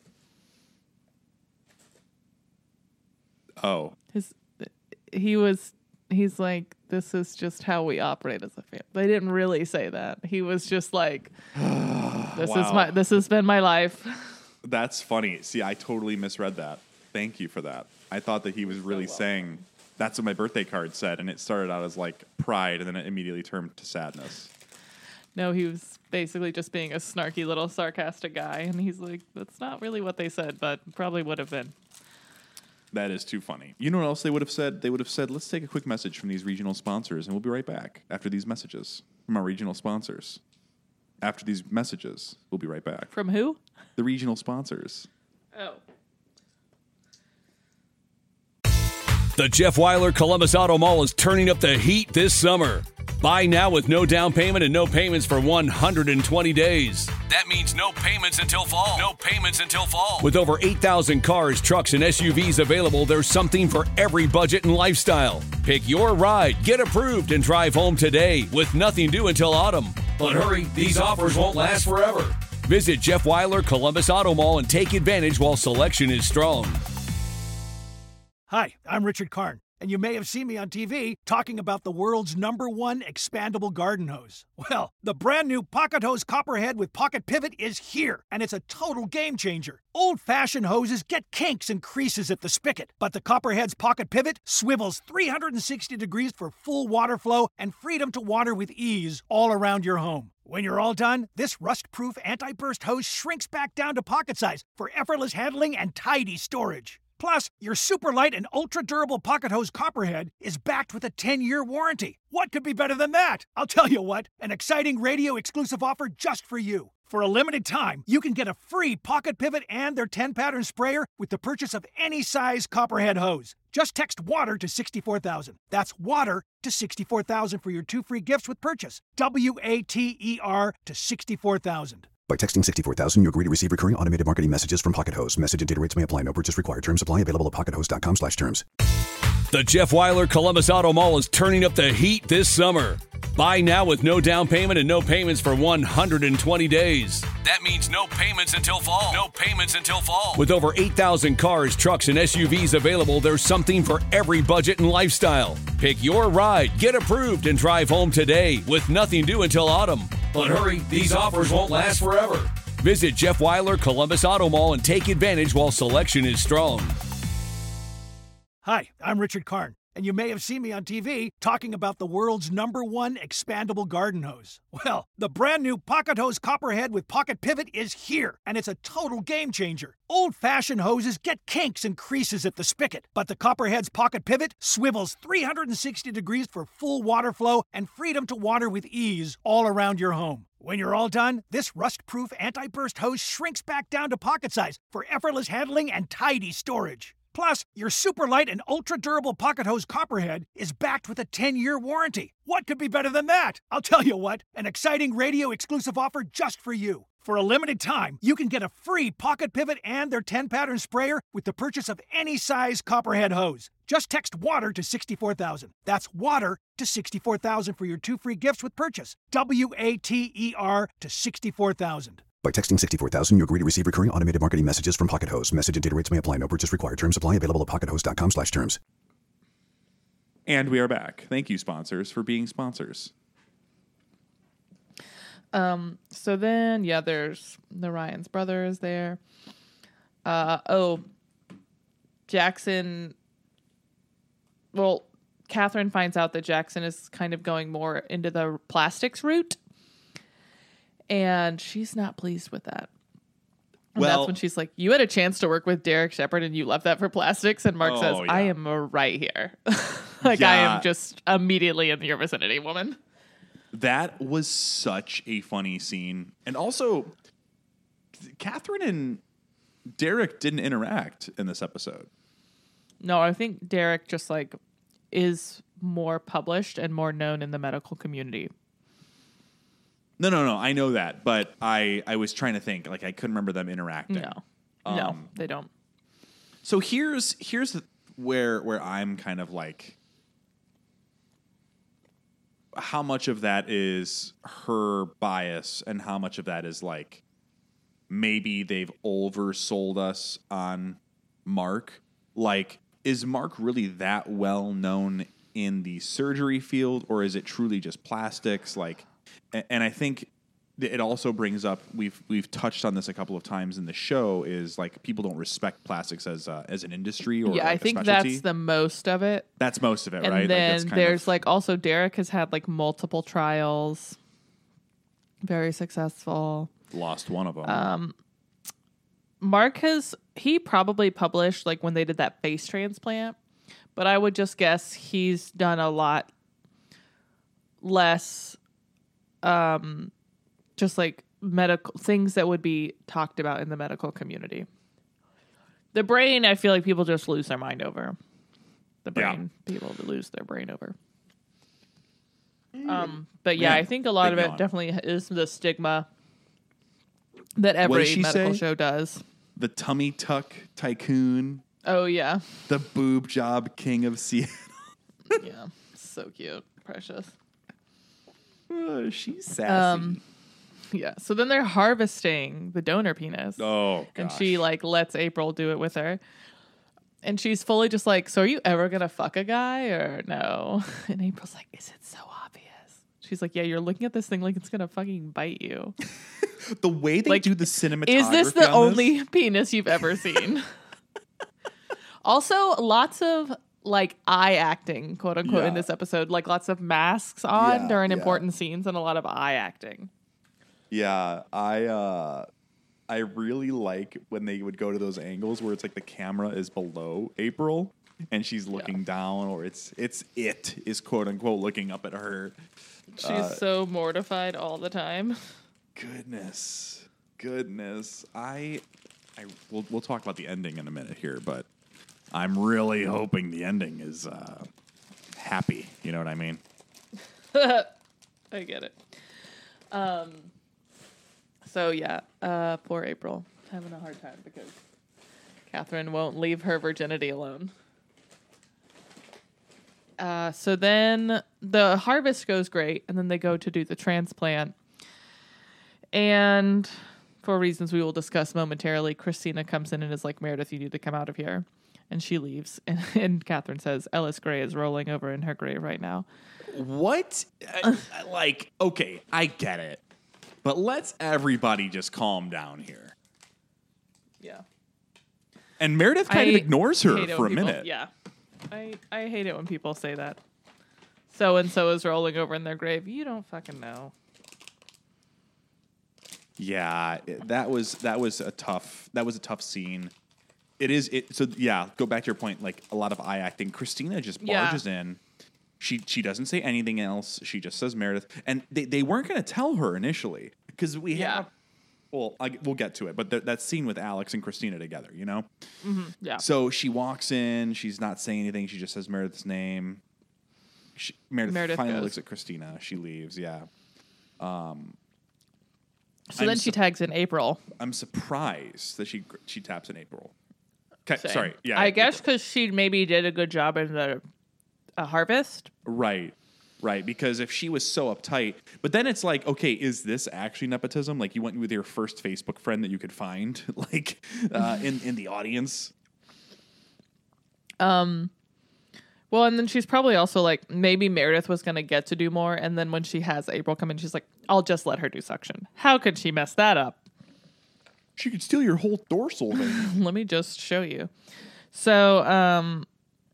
Oh. His, he was, he's like, this is just how we operate as a family. They didn't really say that. He was just like, this Wow. is my, this has been my life. That's funny. See, I totally misread that. Thank you for that. I thought that he was really saying, that's what my birthday card said, and it started out as like pride, and then it immediately turned to sadness. No, he was basically just being a snarky little sarcastic guy. And he's like, that's not really what they said, but probably would have been. That is too funny. You know what else they would have said? They would have said, let's take a quick message from these regional sponsors, and we'll be right back after these messages from our regional sponsors. After these messages, we'll be right back. From who? The regional sponsors. Oh. The Jeff Weiler Columbus Auto Mall is turning up the heat this summer. Buy now with no down payment and no payments for one hundred twenty days. That means no payments until fall. No payments until fall. With over eight thousand cars, trucks, and S U Vs available, there's something for every budget and lifestyle. Pick your ride, get approved, and drive home today with nothing due until autumn. But hurry, these offers won't last forever. Visit Jeff Weiler Columbus Auto Mall and take advantage while selection is strong. Hi, I'm Richard Karn, and you may have seen me on T V talking about the world's number one expandable garden hose. Well, the brand new Pocket Hose Copperhead with Pocket Pivot is here, and it's a total game changer. Old-fashioned hoses get kinks and creases at the spigot, but the Copperhead's Pocket Pivot swivels three hundred sixty degrees for full water flow and freedom to water with ease all around your home. When you're all done, this rust-proof anti-burst hose shrinks back down to pocket size for effortless handling and tidy storage. Plus, your super light and ultra-durable Pocket Hose Copperhead is backed with a ten-year warranty. What could be better than that? I'll tell you what, an exciting radio-exclusive offer just for you. For a limited time, you can get a free Pocket Pivot and their ten-pattern sprayer with the purchase of any size Copperhead hose. Just text WATER to sixty-four thousand. That's WATER to sixty-four thousand for your two free gifts with purchase. W A T E R to sixty-four thousand. By texting sixty-four thousand, you agree to receive recurring automated marketing messages from Pocket Hose. Message and data rates may apply. No purchase required. Terms apply. Available at pocket hose dot com slash terms. The Jeff Weiler Columbus Auto Mall is turning up the heat this summer. Buy now with no down payment and no payments for one hundred twenty days. That means no payments until fall. No payments until fall. With over eight thousand cars, trucks, and S U Vs available, there's something for every budget and lifestyle. Pick your ride, get approved, and drive home today with nothing due until autumn. But hurry, these offers won't last forever. Visit Jeff Weiler Columbus Auto Mall and take advantage while selection is strong. Hi, I'm Richard Karn, and you may have seen me on T V talking about the world's number one expandable garden hose. Well, the brand new Pocket Hose Copperhead with Pocket Pivot is here, and it's a total game changer. Old-fashioned hoses get kinks and creases at the spigot, but the Copperhead's Pocket Pivot swivels three hundred sixty degrees for full water flow and freedom to water with ease all around your home. When you're all done, this rust-proof anti-burst hose shrinks back down to pocket size for effortless handling and tidy storage. Plus, your super light and ultra-durable Pocket Hose Copperhead is backed with a ten-year warranty. What could be better than that? I'll tell you what, an exciting radio-exclusive offer just for you. For a limited time, you can get a free Pocket Pivot and their ten-pattern sprayer with the purchase of any size Copperhead hose. Just text WATER to sixty-four thousand. That's WATER to sixty-four thousand for your two free gifts with purchase. W A T E R to sixty-four thousand. By texting sixty-four thousand, you agree to receive recurring automated marketing messages from Pocket Hose. Message and data rates may apply. No purchase required. Terms apply. Available at pockethose.com slash terms. And we are back. Thank you, sponsors, for being sponsors. Um. So then, yeah, there's the Ryan's brother is there. Uh. Oh, Jackson. Well, Catherine finds out that Jackson is kind of going more into the plastics route. And she's not pleased with that. And Well, that's when she's like, you had a chance to work with Derek Shepard and you left that for plastics. And Mark Oh, says, I yeah. am right here. like, I Yeah. am just immediately in your vicinity, woman. That was such a funny scene. And also, Catherine and Derek didn't interact in this episode. No, I think Derek just like is more published and more known in the medical community. No, no, no. I know that. But I, I was trying to think. Like, I couldn't remember them interacting. No, no, Um, they don't. So here's here's where where I'm kind of like, how much of that is her bias and how much of that is like maybe they've oversold us on Mark. Like, is Mark really that well known in the surgery field, or is it truly just plastics? Like, a- and I think it also brings up, we've we've touched on this a couple of times in the show, is like people don't respect plastics as uh, as an industry or Yeah, like I a think specialty. that's the most of it. That's most of it, And right? then like that's kind there's of, like also Derek has had like multiple trials, very successful. lost one of them. Um, Mark has, he probably published like when they did that face transplant, but I would just guess he's done a lot less, um, just like medical things that would be talked about in the medical community. The brain, I feel like people just lose their mind over. The brain, people lose their brain over. Um, but yeah, Man, I think a lot big of it yawn. definitely is the stigma that What every did she medical say? show does. The tummy tuck tycoon, Oh yeah, the boob job king of Seattle. yeah, so cute, precious. Uh, she's sassy. Um, yeah. So then they're harvesting the donor penis, oh, and gosh. she like lets April do it with her, and she's fully just like, "So are you ever gonna fuck a guy or no?" And April's like, "Is it so obvious?" She's like, "Yeah, you're looking at this thing like it's gonna fucking bite you." the way they like, do the cinematography. Is this the on only this- penis you've ever seen? Also, lots of like eye acting, quote unquote, in Yeah. this episode. Like lots of masks on Yeah, during yeah. important scenes and a lot of eye acting. Yeah, I uh, I really like when they would go to those angles where it's like the camera is below April and she's looking down, or it's it's it is quote unquote looking up at her. She's Uh, so mortified all the time. Goodness, goodness. I, I we'll we'll talk about the ending in a minute here, but I'm really hoping the ending is uh, happy. You know what I mean? I get it. Um. So yeah, uh, poor April having a hard time because Catherine won't leave her virginity alone. Uh, so then the harvest goes great, and then they go to do the transplant. And for reasons we will discuss momentarily, Christina comes in and is like, Meredith, you need to come out of here. And she leaves. And, and Catherine says, Ellis Gray is rolling over in her grave right now. What? I, I, like, okay, I get it. But let's everybody just calm down here. Yeah. And Meredith kind I of ignores her hate it for a when people- minute. Yeah. I, I hate it when people say that. So-and-so is rolling over in their grave. You don't fucking know. Yeah, it- that was that was a tough that was a tough scene. It is it so yeah, go back to your point, like a lot of eye acting. Christina just Yeah. barges in. She she doesn't say anything else. She just says Meredith. And they, they weren't going to tell her initially because we Yeah. have well, I, we'll get to it, but th- that scene with Alex and Christina together, you know? Yeah. So she walks in, she's not saying anything, she just says Meredith's name. She, Meredith, Meredith finally goes. looks at Christina. She leaves, yeah. So I'm then she sup- tags in April. I'm surprised that she she taps in April. Okay, Same. sorry. Yeah, I guess April. because she maybe did a good job in the a harvest. Right, right. Because if she was so uptight, but then it's like, okay, is this actually nepotism? Like you went with your first Facebook friend that you could find, like uh, in in the audience. Well, and then she's probably also like, maybe Meredith was going to get to do more. And then when she has April come in, she's like, I'll just let her do suction. How could she mess that up? She could steal your whole dorsal vein. Let me just show you. So, um,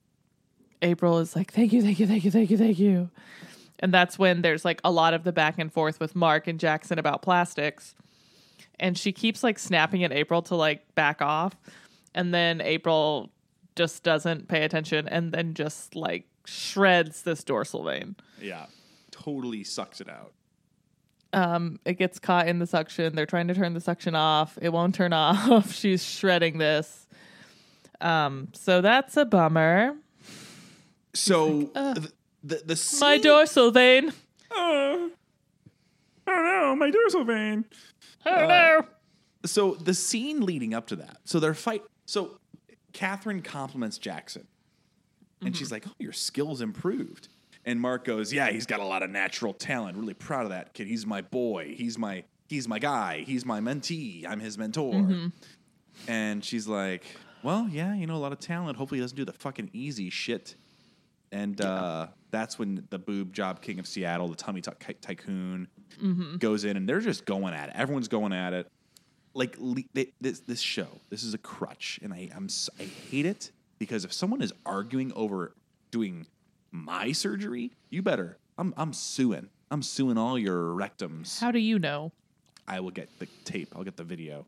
April is like, thank you, thank you, thank you, thank you, thank you. And that's when there's like a lot of the back and forth with Mark and Jackson about plastics. And she keeps like snapping at April to like back off. And then April just doesn't pay attention and then just like shreds this dorsal vein. Yeah, totally sucks it out. Um, it gets caught in the suction. They're trying to turn the suction off. It won't turn off. She's shredding this. Um, so that's a bummer. So the the, the scene, My dorsal vein. Oh, I don't know, my dorsal vein. I don't know. So the scene leading up to that, so they're fight. So Catherine compliments Jackson, and she's like, "Oh, your skills improved." And Mark goes, "Yeah, he's got a lot of natural talent. Really proud of that kid. He's my boy. He's my he's my guy. He's my mentee. I'm his mentor." And she's like, "Well, yeah, you know, a lot of talent. Hopefully, he doesn't do the fucking easy shit." And uh, that's when the boob job king of Seattle, the tummy tuck tycoon, goes in, and they're just going at it. Everyone's going at it. Like le- they, this, this show, this is a crutch, and I, I'm s- I hate it because if someone is arguing over doing my surgery, you better. I'm I'm suing. I'm suing all your rectums. How do you know? I will get the tape. I'll get the video.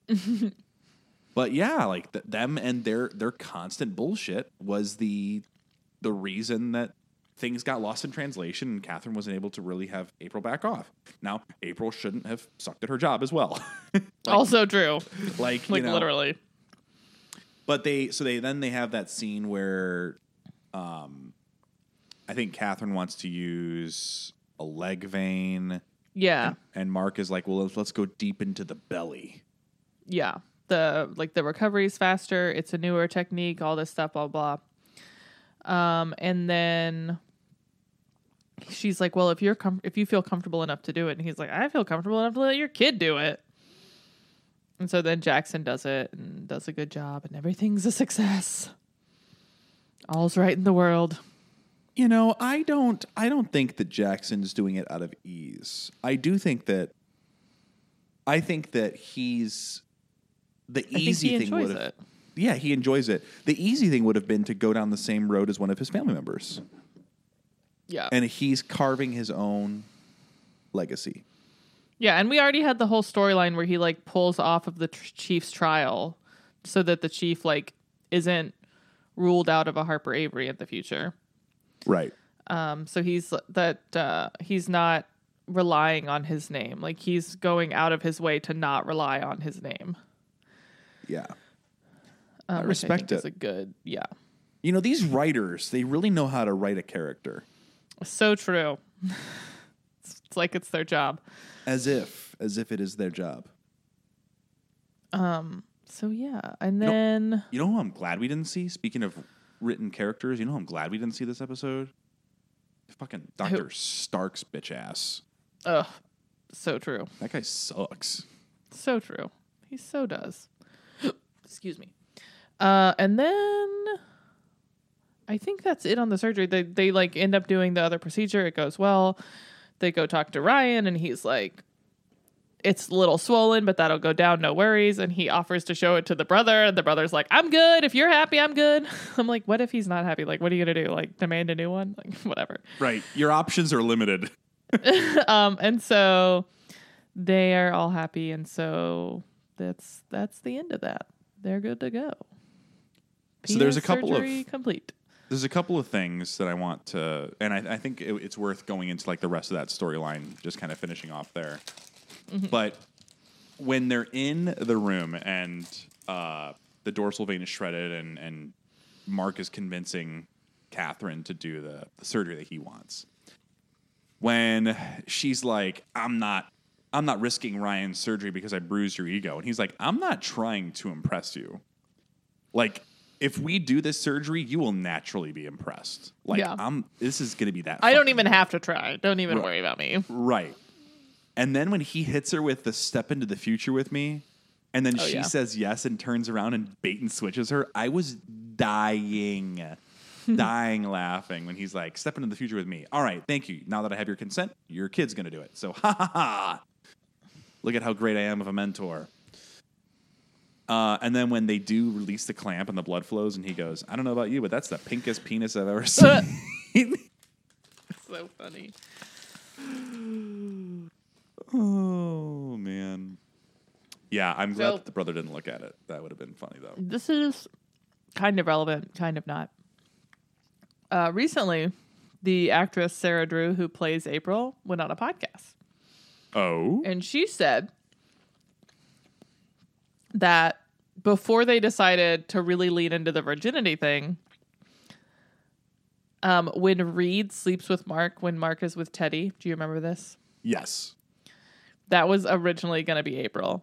But yeah, like th- them and their their constant bullshit was the the reason that things got lost in translation, and Catherine wasn't able to really have April back off. Now, April shouldn't have sucked at her job as well. like, Also true. like, Like you know, literally. But they so they then they have that scene where, um, I think Catherine wants to use a leg vein, Yeah. and Mark is like, "Well, let's, let's go deep into the belly." Yeah. The like the recovery is faster. It's a newer technique. All this stuff. Blah blah. Um, and then she's like, "Well, if you're com- if you feel comfortable enough to do it," and he's like, "I feel comfortable enough to let your kid do it." And so then Jackson does it and does a good job, and everything's a success. All's right in the world. You know, I don't I don't think that Jackson's doing it out of ease. I do think that I think that he's the I easy think he thing would enjoys have it. Yeah, he enjoys it. The easy thing would have been to go down the same road as one of his family members. Yeah. And he's carving his own legacy. Yeah, and we already had the whole storyline where he like pulls off of the tr- chief's trial so that the chief like isn't ruled out of a Harper Avery in the future. Right. Um, so he's that uh, he's not relying on his name. Like he's going out of his way to not rely on his name. Yeah. Um, I which respect think is it. a good, yeah, You know, these writers, they really know how to write a character. so true. it's, it's like it's their job. As if, as if it is their job. So yeah, and know- then You know who I'm glad we didn't see? Speaking of written characters. You know, I'm glad we didn't see this episode. Fucking Doctor Who? Stark's bitch ass. Ugh, so true. That guy sucks. So true. He so does. Excuse me. Uh, and then I think that's it on the surgery. They they like end up doing the other procedure. It goes well. They go talk to Ryan, and he's like, "It's a little swollen, but that'll go down. No worries." And he offers to show it to the brother, and the brother's like, "I'm good. If you're happy, I'm good." I'm like, "What if he's not happy? Like, what are you gonna do? Like, demand a new one? Like, whatever." Right. Your options are limited. um, and so they are all happy, and so that's that's the end of that. They're good to go. So there's a Penis couple surgery of complete. there's a couple of things that I want to, and I, I think it, it's worth going into like the rest of that storyline, just kind of finishing off there. Mm-hmm. But when they're in the room and uh, the dorsal vein is shredded, and and Mark is convincing Catherine to do the, the surgery that he wants. When she's like, I'm not I'm not risking Ryan's surgery because I bruised your ego. And he's like, I'm not trying to impress you. Like, if we do this surgery, you will naturally be impressed. Like, Yeah. I'm this is going to be that. I don't fucking even good. have to try. Don't even Right. worry about me. Right. And then when he hits her with the step into the future with me, and then Oh, she yeah. says yes and turns around and bait and switches her, I was dying, dying laughing when he's like, step into the future with me. All right, thank you. Now that I have your consent, your kid's going to do it. So, ha ha ha. Look at how great I am of a mentor. Uh, and then when they do release the clamp and the blood flows, and he goes, I don't know about you, but that's the pinkest penis I've ever seen. So funny. Oh, man. Yeah, I'm glad So- that the brother didn't look at it. That would have been funny, though. This is kind of relevant, kind of not. Uh, recently, the actress Sarah Drew, who plays April, went on a podcast. Oh? And she said that before they decided to really lean into the virginity thing, um, when Reed sleeps with Mark, when Mark is with Teddy, do you remember this? Yes. That was originally going to be April.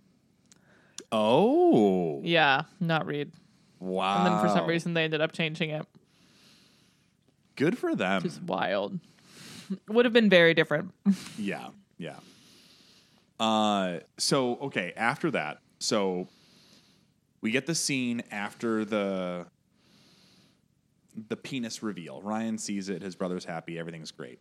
Oh. Yeah, not Reed. Wow. And then for some reason they ended up changing it. Good for them. Just wild. Would have been very different. Yeah. Yeah. Uh, so, okay, after that, so we get the scene after the the penis reveal. Ryan sees it, his brother's happy, everything's great.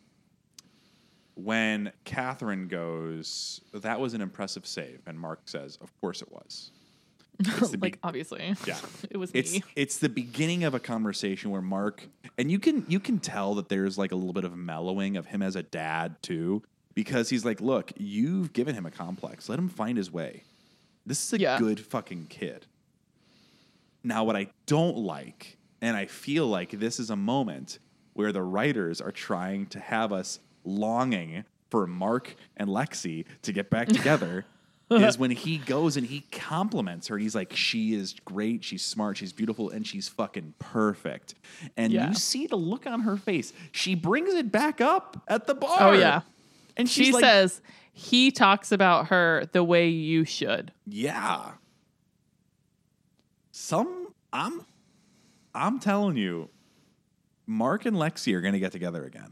When Catherine goes, that was an impressive save, and Mark says, of course it was. It's the Like, be- obviously. Yeah. It was It's me. it's the beginning of a conversation where Mark, and you can you can tell that there's like a little bit of mellowing of him as a dad too, because he's like, look, you've given him a complex. Let him find his way. This is a Yeah. good fucking kid. Now, what I don't like, and I feel like this is a moment where the writers are trying to have us longing for Mark and Lexi to get back together. Is when he goes and he compliments her. He's like, she is great, she's smart, she's beautiful, and she's fucking perfect. And Yeah. you see the look on her face. She brings it back up at the bar. Oh, yeah. And She she's like, says, he talks about her the way you should. yeah. Some, I'm, I'm telling you, Mark and Lexi are going to get together again.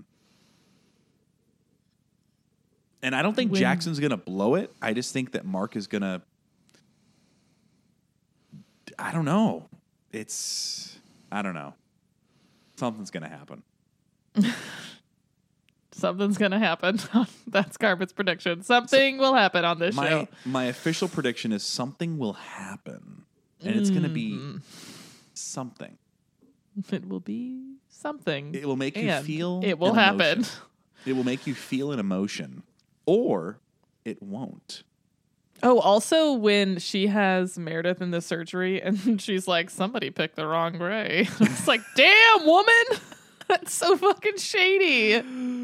And I don't think When- Jackson's going to blow it. I just think that Mark is going to, I don't know. It's, I don't know. Something's going to happen. Something's going to happen. That's Carpet's prediction. Something will happen on this My show. my official prediction is something will happen. And it's going to be Mm. something. It will be something. It will make you And feel It will an happen. emotion. It will make you feel an emotion. Or it won't. Oh, also when she has Meredith in the surgery and she's like, somebody picked the wrong Ray. It's like, damn, woman. That's so fucking shady.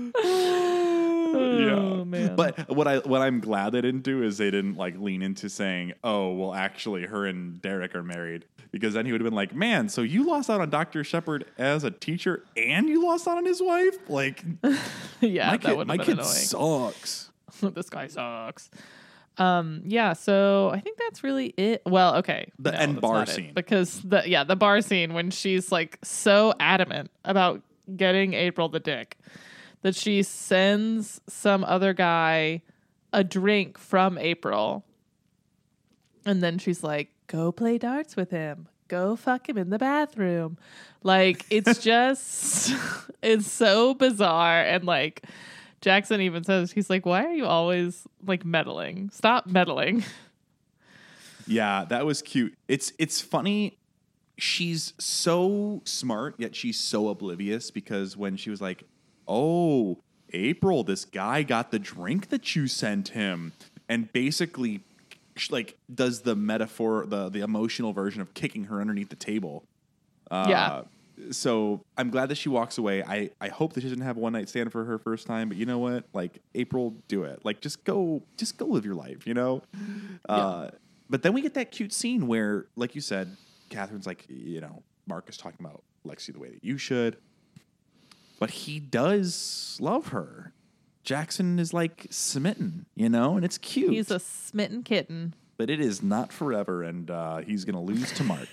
Oh, man. But what I what I'm glad they didn't do is they didn't like lean into saying, "Oh, well, actually, her and Derek are married," because then he would have been like, "Man, so you lost out on Doctor Shepard as a teacher, and you lost out on his wife? Like, yeah, my that kid, would my have been kid annoying. sucks." This guy sucks. Um, yeah, so I think that's really it. Well, okay. The no, end that's bar not it, scene. because the yeah, the bar scene when she's like so adamant about getting April the dick that she sends some other guy a drink from April. And then she's like, go play darts with him. Go fuck him in the bathroom. Like, it's just, it's so bizarre. And like, Jackson even says, he's like, why are you always like meddling? Stop meddling. Yeah, that was cute. It's it's funny. She's so smart, yet she's so oblivious, because when she was like, oh, April, this guy got the drink that you sent him, and basically like does the metaphor, the the emotional version of kicking her underneath the table. Uh, yeah. So I'm glad that she walks away. I, I hope that she doesn't have a one night stand for her first time, but you know what? Like, April, do it. Like, just go, just go live your life, you know? Yeah. Uh, but then we get that cute scene where, like you said, Catherine's like, you know, Mark is talking about Lexi the way that you should, but he does love her. Jackson is like smitten, you know, and it's cute. He's a smitten kitten. But it is not forever, and uh, he's going to lose to Mark.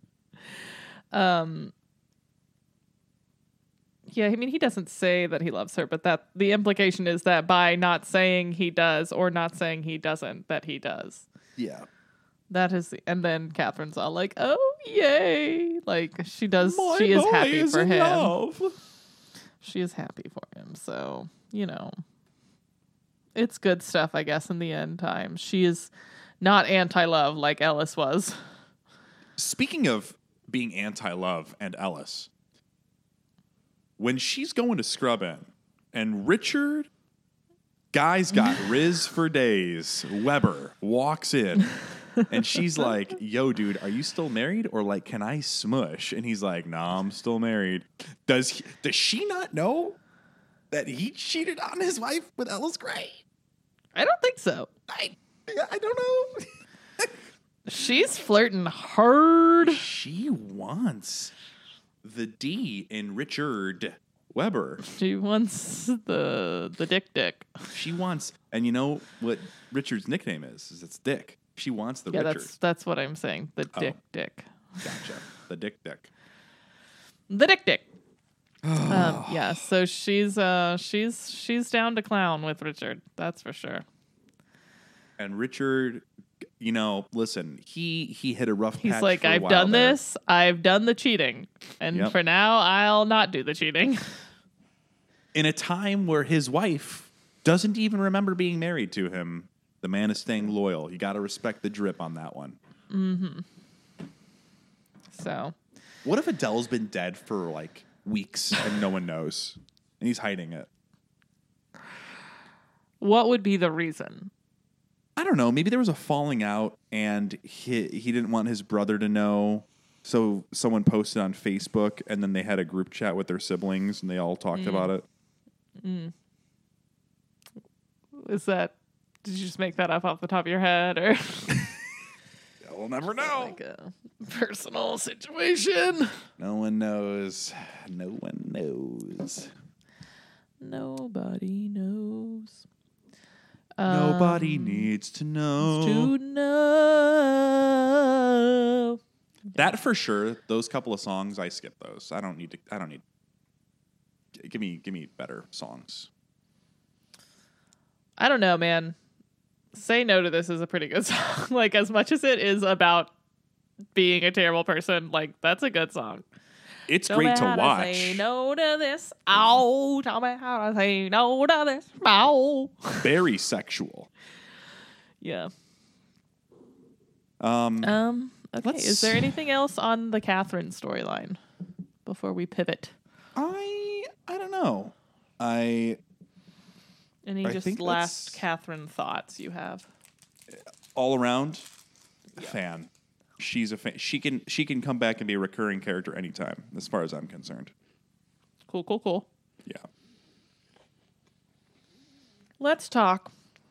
Um. Yeah, I mean, he doesn't say that he loves her, but that the implication is that by not saying he does or not saying he doesn't, that he does. Yeah. That is, the, and then Catherine's all like, "Oh, yay!" Like she does. My she is boy happy is for in him. love. She is happy for him. So you know, it's good stuff, I guess. In the end time, she is not anti-love like Ellis was. Speaking of being anti-love and Ellis, when she's going to scrub in and Richard, guy's got Riz for days, Weber walks in and she's like, yo, dude, are you still married? Or like, can I smush? And he's like, nah, I'm still married. Does he, does she not know that he cheated on his wife with Ellis Gray? I don't think so. I, I don't know. She's flirting hard. She wants the D in Richard Weber. She wants the the dick dick. She wants, and you know what Richard's nickname is? Is it's Dick. She wants the Yeah, Richard. that's that's what I'm saying. The Oh. dick dick. Gotcha. The Dick Dick. The dick dick. um, yeah, so she's uh she's she's down to clown with Richard. That's for sure. And Richard, you know, listen, he he hit a rough He's patch like, for a I've while done there. this. I've done the cheating, and Yep. for now, I'll not do the cheating. In a time where his wife doesn't even remember being married to him, the man is staying loyal. You got to respect the drip on that one. Mm-hmm. So, What if Adele's been dead for like weeks and no one knows, and he's hiding it? what would be the reason? I don't know. Maybe there was a falling out, and he he didn't want his brother to know. So someone posted on Facebook, and then they had a group chat with their siblings, and they all talked Mm. about it. Mm. Is that? Did you just make that up off the top of your head, or We'll never know. like a personal situation? No one knows. No one knows. Nobody knows. Nobody Um, needs to know. to know. That for sure. Those couple of songs, I skip those. I don't need to. I don't need. Give me, give me better songs. I don't know, man. Say No to This is a pretty good song. Like, as much as it is about being a terrible person, like, that's a good song. It's Tell great me to how watch. Say no to this. Ow. Tell me how to say no to this. Ow. Very sexual. Yeah. Um, Um. Okay. Let's- Is there anything else on the Catherine storyline before we pivot? I I don't know. I Any I just think last that's- Catherine thoughts you have? all around fan. She's a fan. She can she can come back and be a recurring character anytime, as far as I'm concerned. Cool, cool, cool. Yeah. Let's talk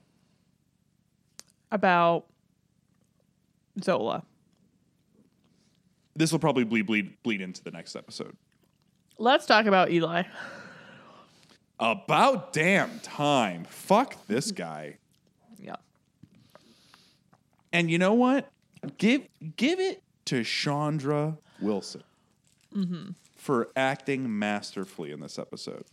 about Zola. This will probably bleed bleed bleed into the next episode. Let's talk about Eli. About damn time. Fuck this guy. Yeah. And you know what? Give give it to Chandra Wilson Mm-hmm. for acting masterfully in this episode.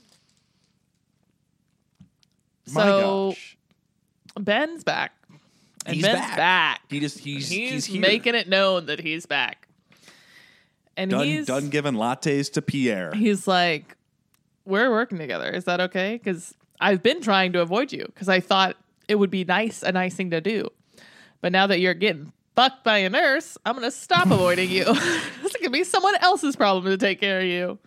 My So gosh. Ben's back. And He's Ben's back. back. He just he's he's, he's here. making it known that he's back. And done, he's done giving lattes to Pierre. he's like, we're working together. Is that okay? Because I've been trying to avoid you because I thought it would be nice, a nice thing to do. But now that you're getting fucked by a nurse, I'm going to stop avoiding you. It's going to be someone else's problem to take care of you.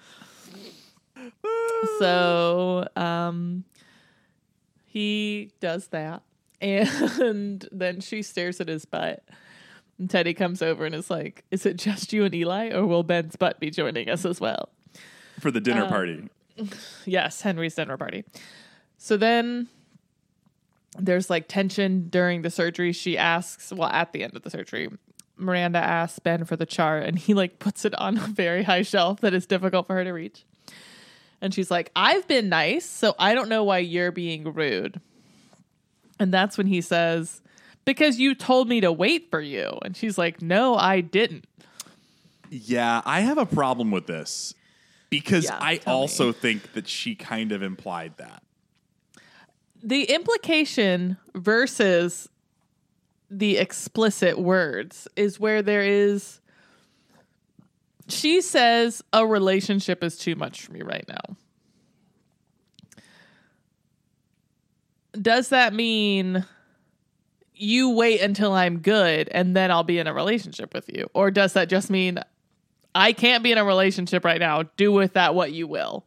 So um, he does that. And then she stares at his butt. And Teddy comes over and is like, is it just you and Eli, or will Ben's butt be joining us as well? For the dinner Um, party. Yes, Henry's dinner party. So then there's like tension during the surgery. She asks, well, at the end of the surgery, Miranda asks Ben for the chart, and he like puts it on a very high shelf that is difficult for her to reach. And she's like, I've been nice, so I don't know why you're being rude. And that's when he says, because you told me to wait for you. And she's like, no, I didn't. Yeah, I have a problem with this because Yeah, I tell also me. think that she kind of implied that. The implication versus the explicit words is where there is, she says a relationship is too much for me right now. Does that mean you wait until I'm good and then I'll be in a relationship with you? Or does that just mean I can't be in a relationship right now? Do with that what you will.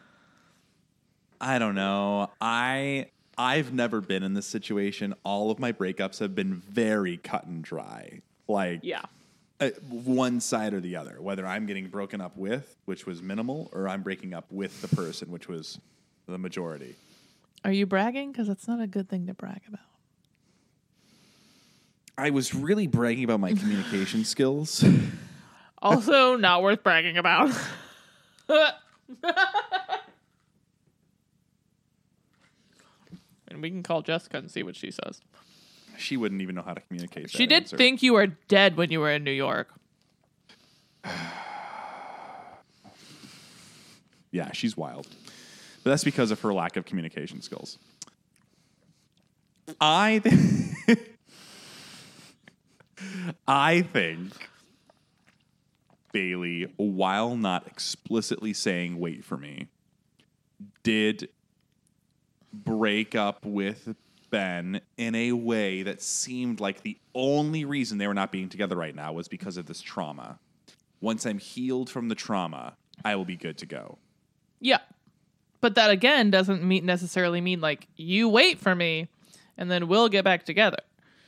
I don't know. I I've never been in this situation. All of my breakups have been very cut and dry. Like Yeah. uh, one side or the other. Whether I'm getting broken up with, which was minimal, or I'm breaking up with the person, which was the majority. Are you bragging? Because that's not a good thing to brag about. I was really bragging about my communication skills. Also, not worth bragging about. And we can call Jessica and see what she says. She wouldn't even know how to communicate. She that did answer. think you were dead when you were in New York. Yeah, she's wild. But that's because of her lack of communication skills. I th- I think Bailey, while not explicitly saying wait for me, did break up with Ben in a way that seemed like the only reason they were not being together right now was because of this trauma. Once I'm healed from the trauma, I will be good to go. Yeah. But that, again, doesn't mean necessarily mean, like, you wait for me, and then we'll get back together.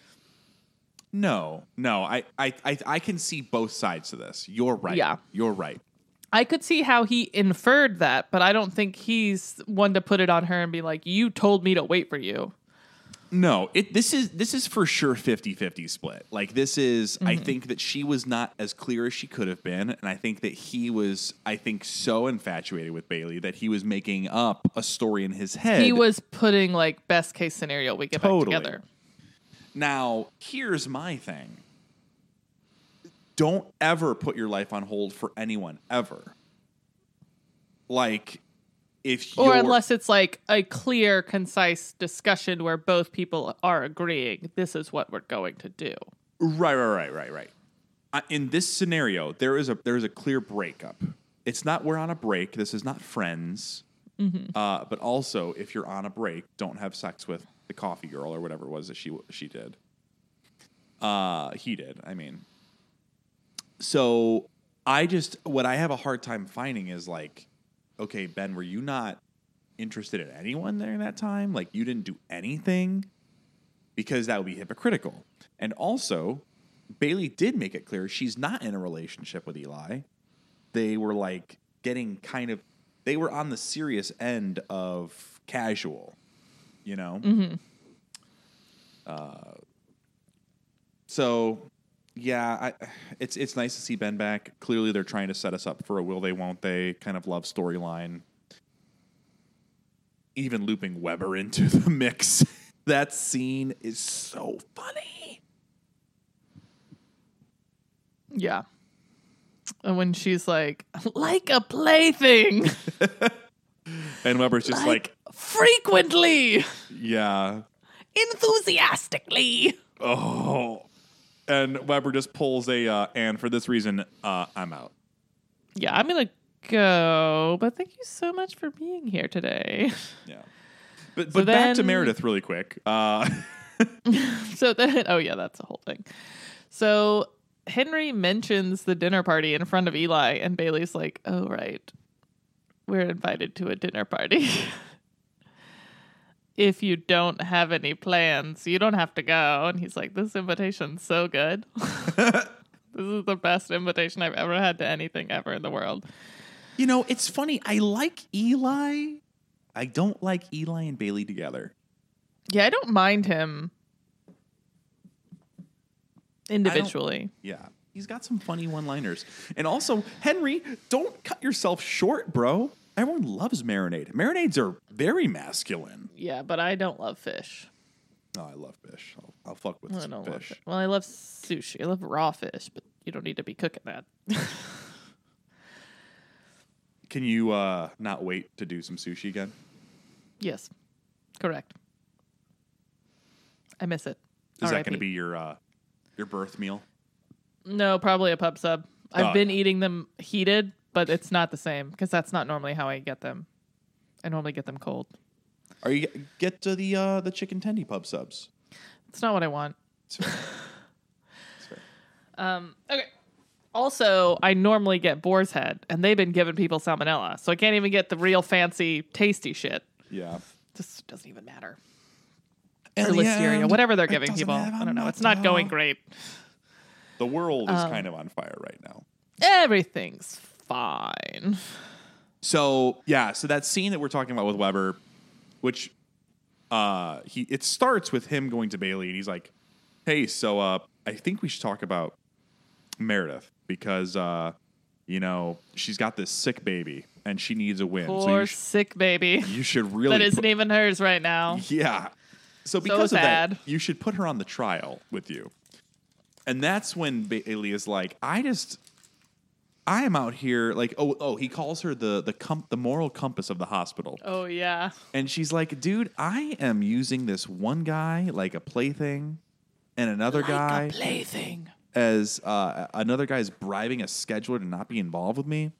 No, no, I, I, I, I can see both sides to this. You're right. Yeah. You're right. I could see how he inferred that, but I don't think he's one to put it on her and be like, you told me to wait for you. No, it this is this is for sure fifty-fifty split. Like this is Mm-hmm. I think that she was not as clear as she could have been, and I think that he was I think so infatuated with Bailey that he was making up a story in his head. He was putting, like, best case scenario, we get Totally. back together. Now, here's my thing. Don't ever put your life on hold for anyone ever. Like if Or you're unless it's like a clear, concise discussion where both people are agreeing, this is what we're going to do. Right, right, right, right, right. Uh, in this scenario, there is a there is a clear breakup. It's not we're on a break. This is not Friends. Mm-hmm. Uh, but also, if you're on a break, don't have sex with the coffee girl or whatever it was that she she did. Uh, he did. I mean, so I just what I have a hard time finding is like, okay, Ben, were you not interested in anyone during that time? Like, you didn't do anything? Because that would be hypocritical. And also, Bailey did make it clear she's not in a relationship with Eli. They were like getting kind of, they were on the serious end of casual, you know? Mm-hmm. Uh, so, yeah, I, it's it's nice to see Ben back. Clearly, they're trying to set us up for a will they, won't they kind of love storyline. Even looping Weber into the mix. That scene is so funny. Yeah. And when she's like, like a plaything. And Weber's just like, like frequently. yeah. Enthusiastically. Oh. And Weber just pulls a, uh, and for this reason, uh, I'm out. Yeah, I'm going to go, but thank you so much for being here today. Yeah. But, So but back to then- Meredith really quick. Uh, So then, oh yeah, that's a whole thing. So Henry mentions the dinner party in front of Eli, and Bailey's like, oh, right. We're invited to a dinner party. If you don't have any plans, you don't have to go. And he's like, this invitation's so good. This is the best invitation I've ever had to anything ever in the world. you know, it's funny. I like Eli. I don't like Eli and Bailey together. Yeah, I don't mind him individually. Yeah. He's got some funny one-liners. And also, Henry, don't cut yourself short, bro. Everyone loves marinade. Marinades are very masculine. Yeah, but I don't love fish. Oh, I love fish. I'll, I'll fuck with I some don't love fish. it. Well, I love sushi. I love raw fish, but you don't need to be cooking that. Can you uh, not wait to do some sushi again? Yes, correct. I miss it. Is that R I P. going to be your uh, your birth meal? No, probably a pub sub. I've Oh, been yeah. eating them heated, but it's not the same because that's not normally how I get them. I normally get them cold. Or you get- get to the uh, the chicken tendy pub subs. It's not what I want. It's fair. It's fair. Um, okay. Also, I normally get boar's head, and they've been giving people salmonella, so I can't even get the real fancy, tasty shit. Yeah. This doesn't even matter. In Or the listeria, end, whatever they're it giving doesn't people. have I a don't know. It's not going motto. great. The world is Um, kind of on fire right now. Everything's fine. So yeah, so that scene that we're talking about with Weber, which uh he it starts with him going to Bailey and he's like, hey, so uh I think we should talk about Meredith because uh you know she's got this sick baby and she needs a win. so Poor you, sh- sick baby. you should really That isn't put- even hers right now. yeah. So because sad. of that, you should put her on the trial with you. And that's when Bailey is like, I just, I am out here like, oh, oh, he calls her the the com- the moral compass of the hospital, Oh, yeah. and she's like, dude, I am using this one guy like a plaything, and another guy Plaything. as uh, another guy's bribing a scheduler to not be involved with me.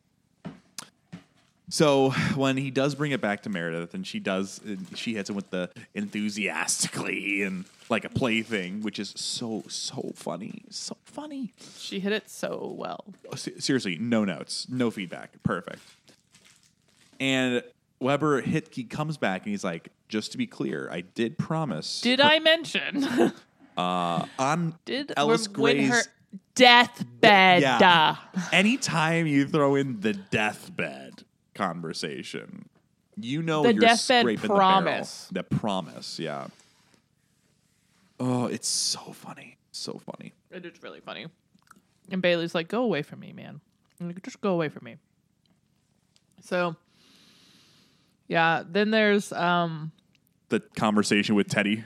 So when he does bring it back to Meredith, and she does, and she hits him with the enthusiastically and like a plaything, which is so so funny, so funny. She hit it so well. Oh, se- seriously, no notes, no feedback, perfect. And Weber hit, he comes back and he's like, just to be clear, I did promise. Did I mention? uh, on Did Ellis when Gray's her deathbed? Yeah. Anytime you throw in the deathbed conversation, you know The you're deathbed scraping promise. the barrel. The promise, yeah. Oh, it's so funny, so funny. It is really funny. And Bailey's like, go away from me, man. I'm like, just go away from me. So, yeah. Then there's um, The conversation with Teddy.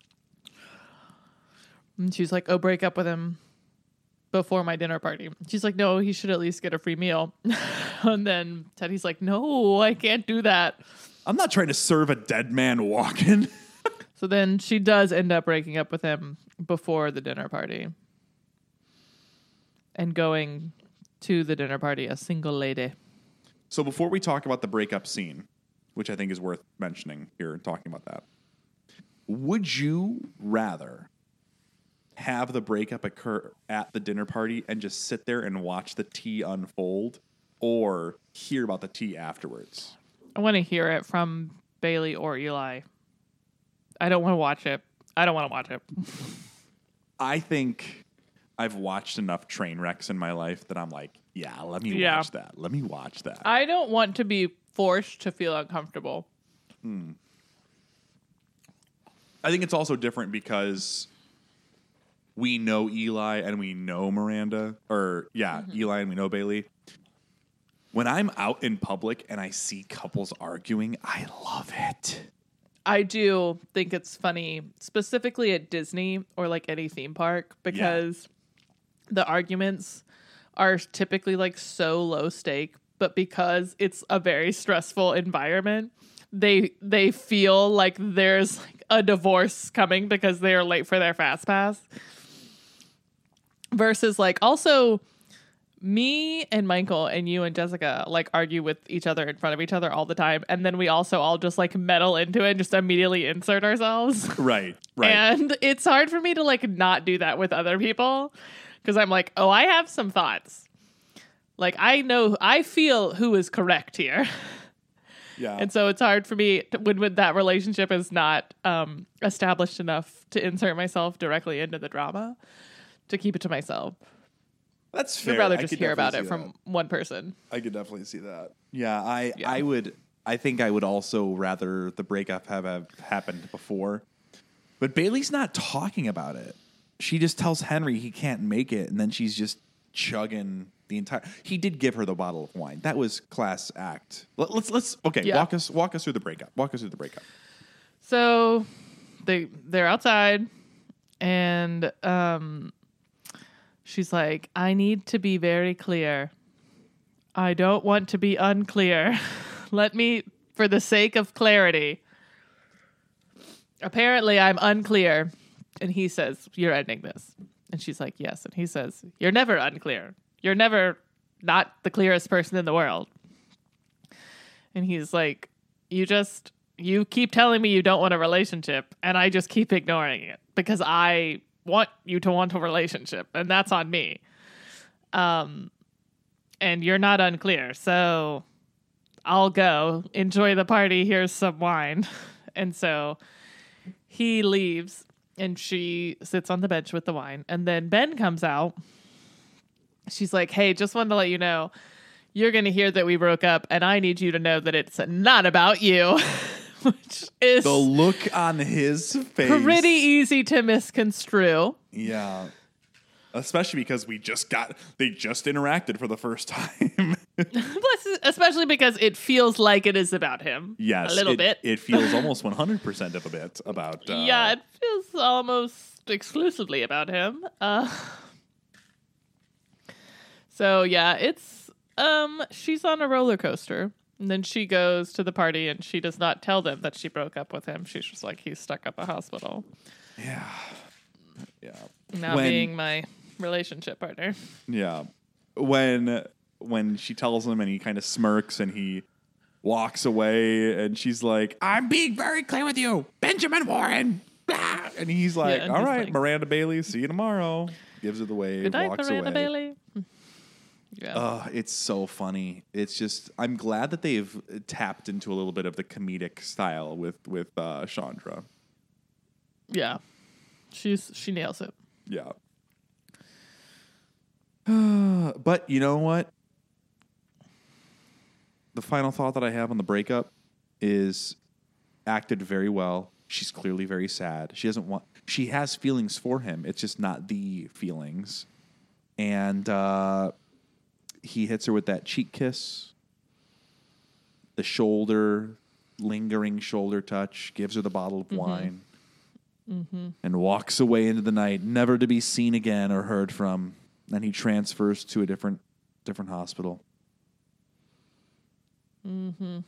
and she's like, oh, break up with him before my dinner party. She's like, no, he should at least get a free meal. And then Teddy's like, no, I can't do that. I'm not trying to serve a dead man walking. So then she does end up breaking up with him before the dinner party and going to the dinner party a single lady. So before we talk about the breakup scene, which I think is worth mentioning here and talking about that, would you rather have the breakup occur at the dinner party and just sit there and watch the tea unfold, or hear about the tea afterwards? I want to hear it from Bailey or Eli. I don't want to watch it. I don't want to watch it. I think I've watched enough train wrecks in my life that I'm like, yeah, let me Yeah. watch that. Let me watch that. I don't want to be forced to feel uncomfortable. I think it's also different because we know Eli and we know Miranda, or yeah, Eli and we know Bailey. When I'm out in public and I see couples arguing, I love it. I do think it's funny, specifically at Disney or like any theme park, because the arguments are typically like so low stake, but because it's a very stressful environment, they they feel like there's like a divorce coming because they are late for their fast pass. Versus like also me and Michael and you and Jessica like argue with each other in front of each other all the time, and then we also all just like meddle into it and just immediately insert ourselves. Right, right. And it's hard for me to like not do that with other people because I'm like, oh, I have some thoughts. Like I know, I feel who is correct here. Yeah. And so it's hard for me to, when, when that relationship is not um, established enough to insert myself directly into the drama, to keep it to myself. That's fair. I'd rather I just could hear about definitely it see from that. one person. I could definitely see that. Yeah, I Yeah. I would I think I would also rather the breakup have, have happened before. But Bailey's not talking about it. She just tells Henry he can't make it, and then she's just chugging the entire. He did give her the bottle of wine. That was class act. Let, let's let's okay. Yeah. Walk us walk us through the breakup. Walk us through the breakup. So they they're outside, and um, she's like, "I need to be very clear. I don't want to be unclear. Let me, for the sake of clarity. Apparently, I'm unclear." And he says, "You're ending this." And she's like, "Yes." And he says, "You're never unclear. You're never not the clearest person in the world." And he's like, "You just, you keep telling me you don't want a relationship, and I just keep ignoring it because I want you to want a relationship, and that's on me. Um, and you're not unclear, so I'll go. Enjoy the party. Here's some wine." And so he leaves, and she sits on the bench with the wine. And then Ben comes out. She's like, "Hey, just wanted to let you know, you're going to hear that we broke up, and I need you to know that it's not about you." Which is The look on his face. pretty easy to misconstrue. Yeah. Especially because we just got, they just interacted for the first time. Plus, especially because it feels like it is about him. Yes, A little it, bit. It feels almost one hundred percent of a bit about. Uh, Yeah, it feels almost exclusively about him. Uh, so yeah, it's um she's on a roller coaster, and then she goes to the party, and she does not tell them that she broke up with him. She's just like, he's stuck at the hospital. Yeah. Yeah. Now When- being my relationship partner. Yeah. When when she tells him and he kind of smirks and he walks away and she's like, "I'm being very clear with you, Benjamin Warren." Ah! And he's like, and "All he's right, like- Miranda Bailey, see you tomorrow." Gives her the wave, Good night, walks Miranda away. Bailey. Yeah. Uh, it's so funny. It's just, I'm glad that they've tapped into a little bit of the comedic style with with uh, Chandra. yeah. She's she nails it. Yeah. But you know what? The final thought that I have on the breakup is acted very well. She's clearly very sad. She doesn't want, she has feelings for him. It's just not the feelings. And uh, he hits her with that cheek kiss, the shoulder, lingering shoulder touch, gives her the bottle of Mm-hmm. wine, and walks away into the night, never to be seen again or heard from. Then he transfers to a different different hospital. Mm-hmm.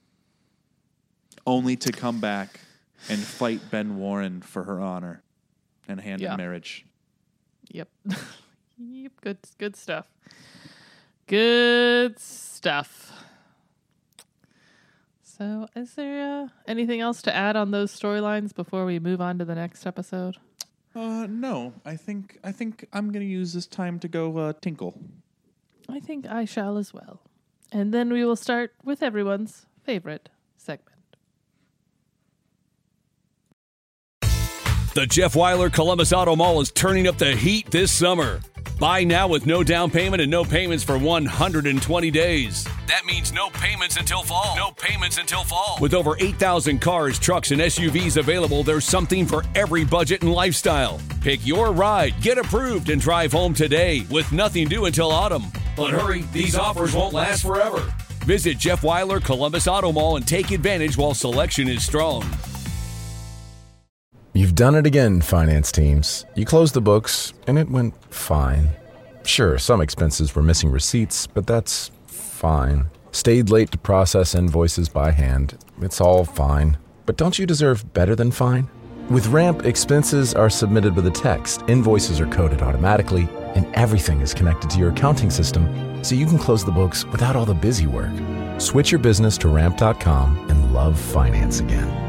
Only to come back and fight Ben Warren for her honor and hand Yeah. in marriage. Yep. Yep. Good good stuff. Good stuff. So, is there uh, anything else to add on those storylines before we move on to the next episode? Uh, no, I think I think I'm gonna use this time to go uh, tinkle. I think I shall as well. And then we will start with everyone's favorite segment. The Jeff Weiler Columbus Auto Mall is turning up the heat this summer. Buy now with no down payment and no payments for one hundred twenty days. That means no payments until fall. No payments until fall. With over eight thousand cars, trucks, and S U Vs available, there's something for every budget and lifestyle. Pick your ride, get approved, and drive home today with nothing due until autumn. But hurry, these offers won't last forever. Visit Jeff Weiler Columbus Auto Mall and take advantage while selection is strong. You've done it again, finance teams. You closed the books, and it went fine. Sure, some expenses were missing receipts, but that's fine. Stayed late to process invoices by hand. It's all fine. But don't you deserve better than fine? With Ramp, expenses are submitted with a text, invoices are coded automatically, and everything is connected to your accounting system, so you can close the books without all the busy work. Switch your business to ramp dot com and love finance again.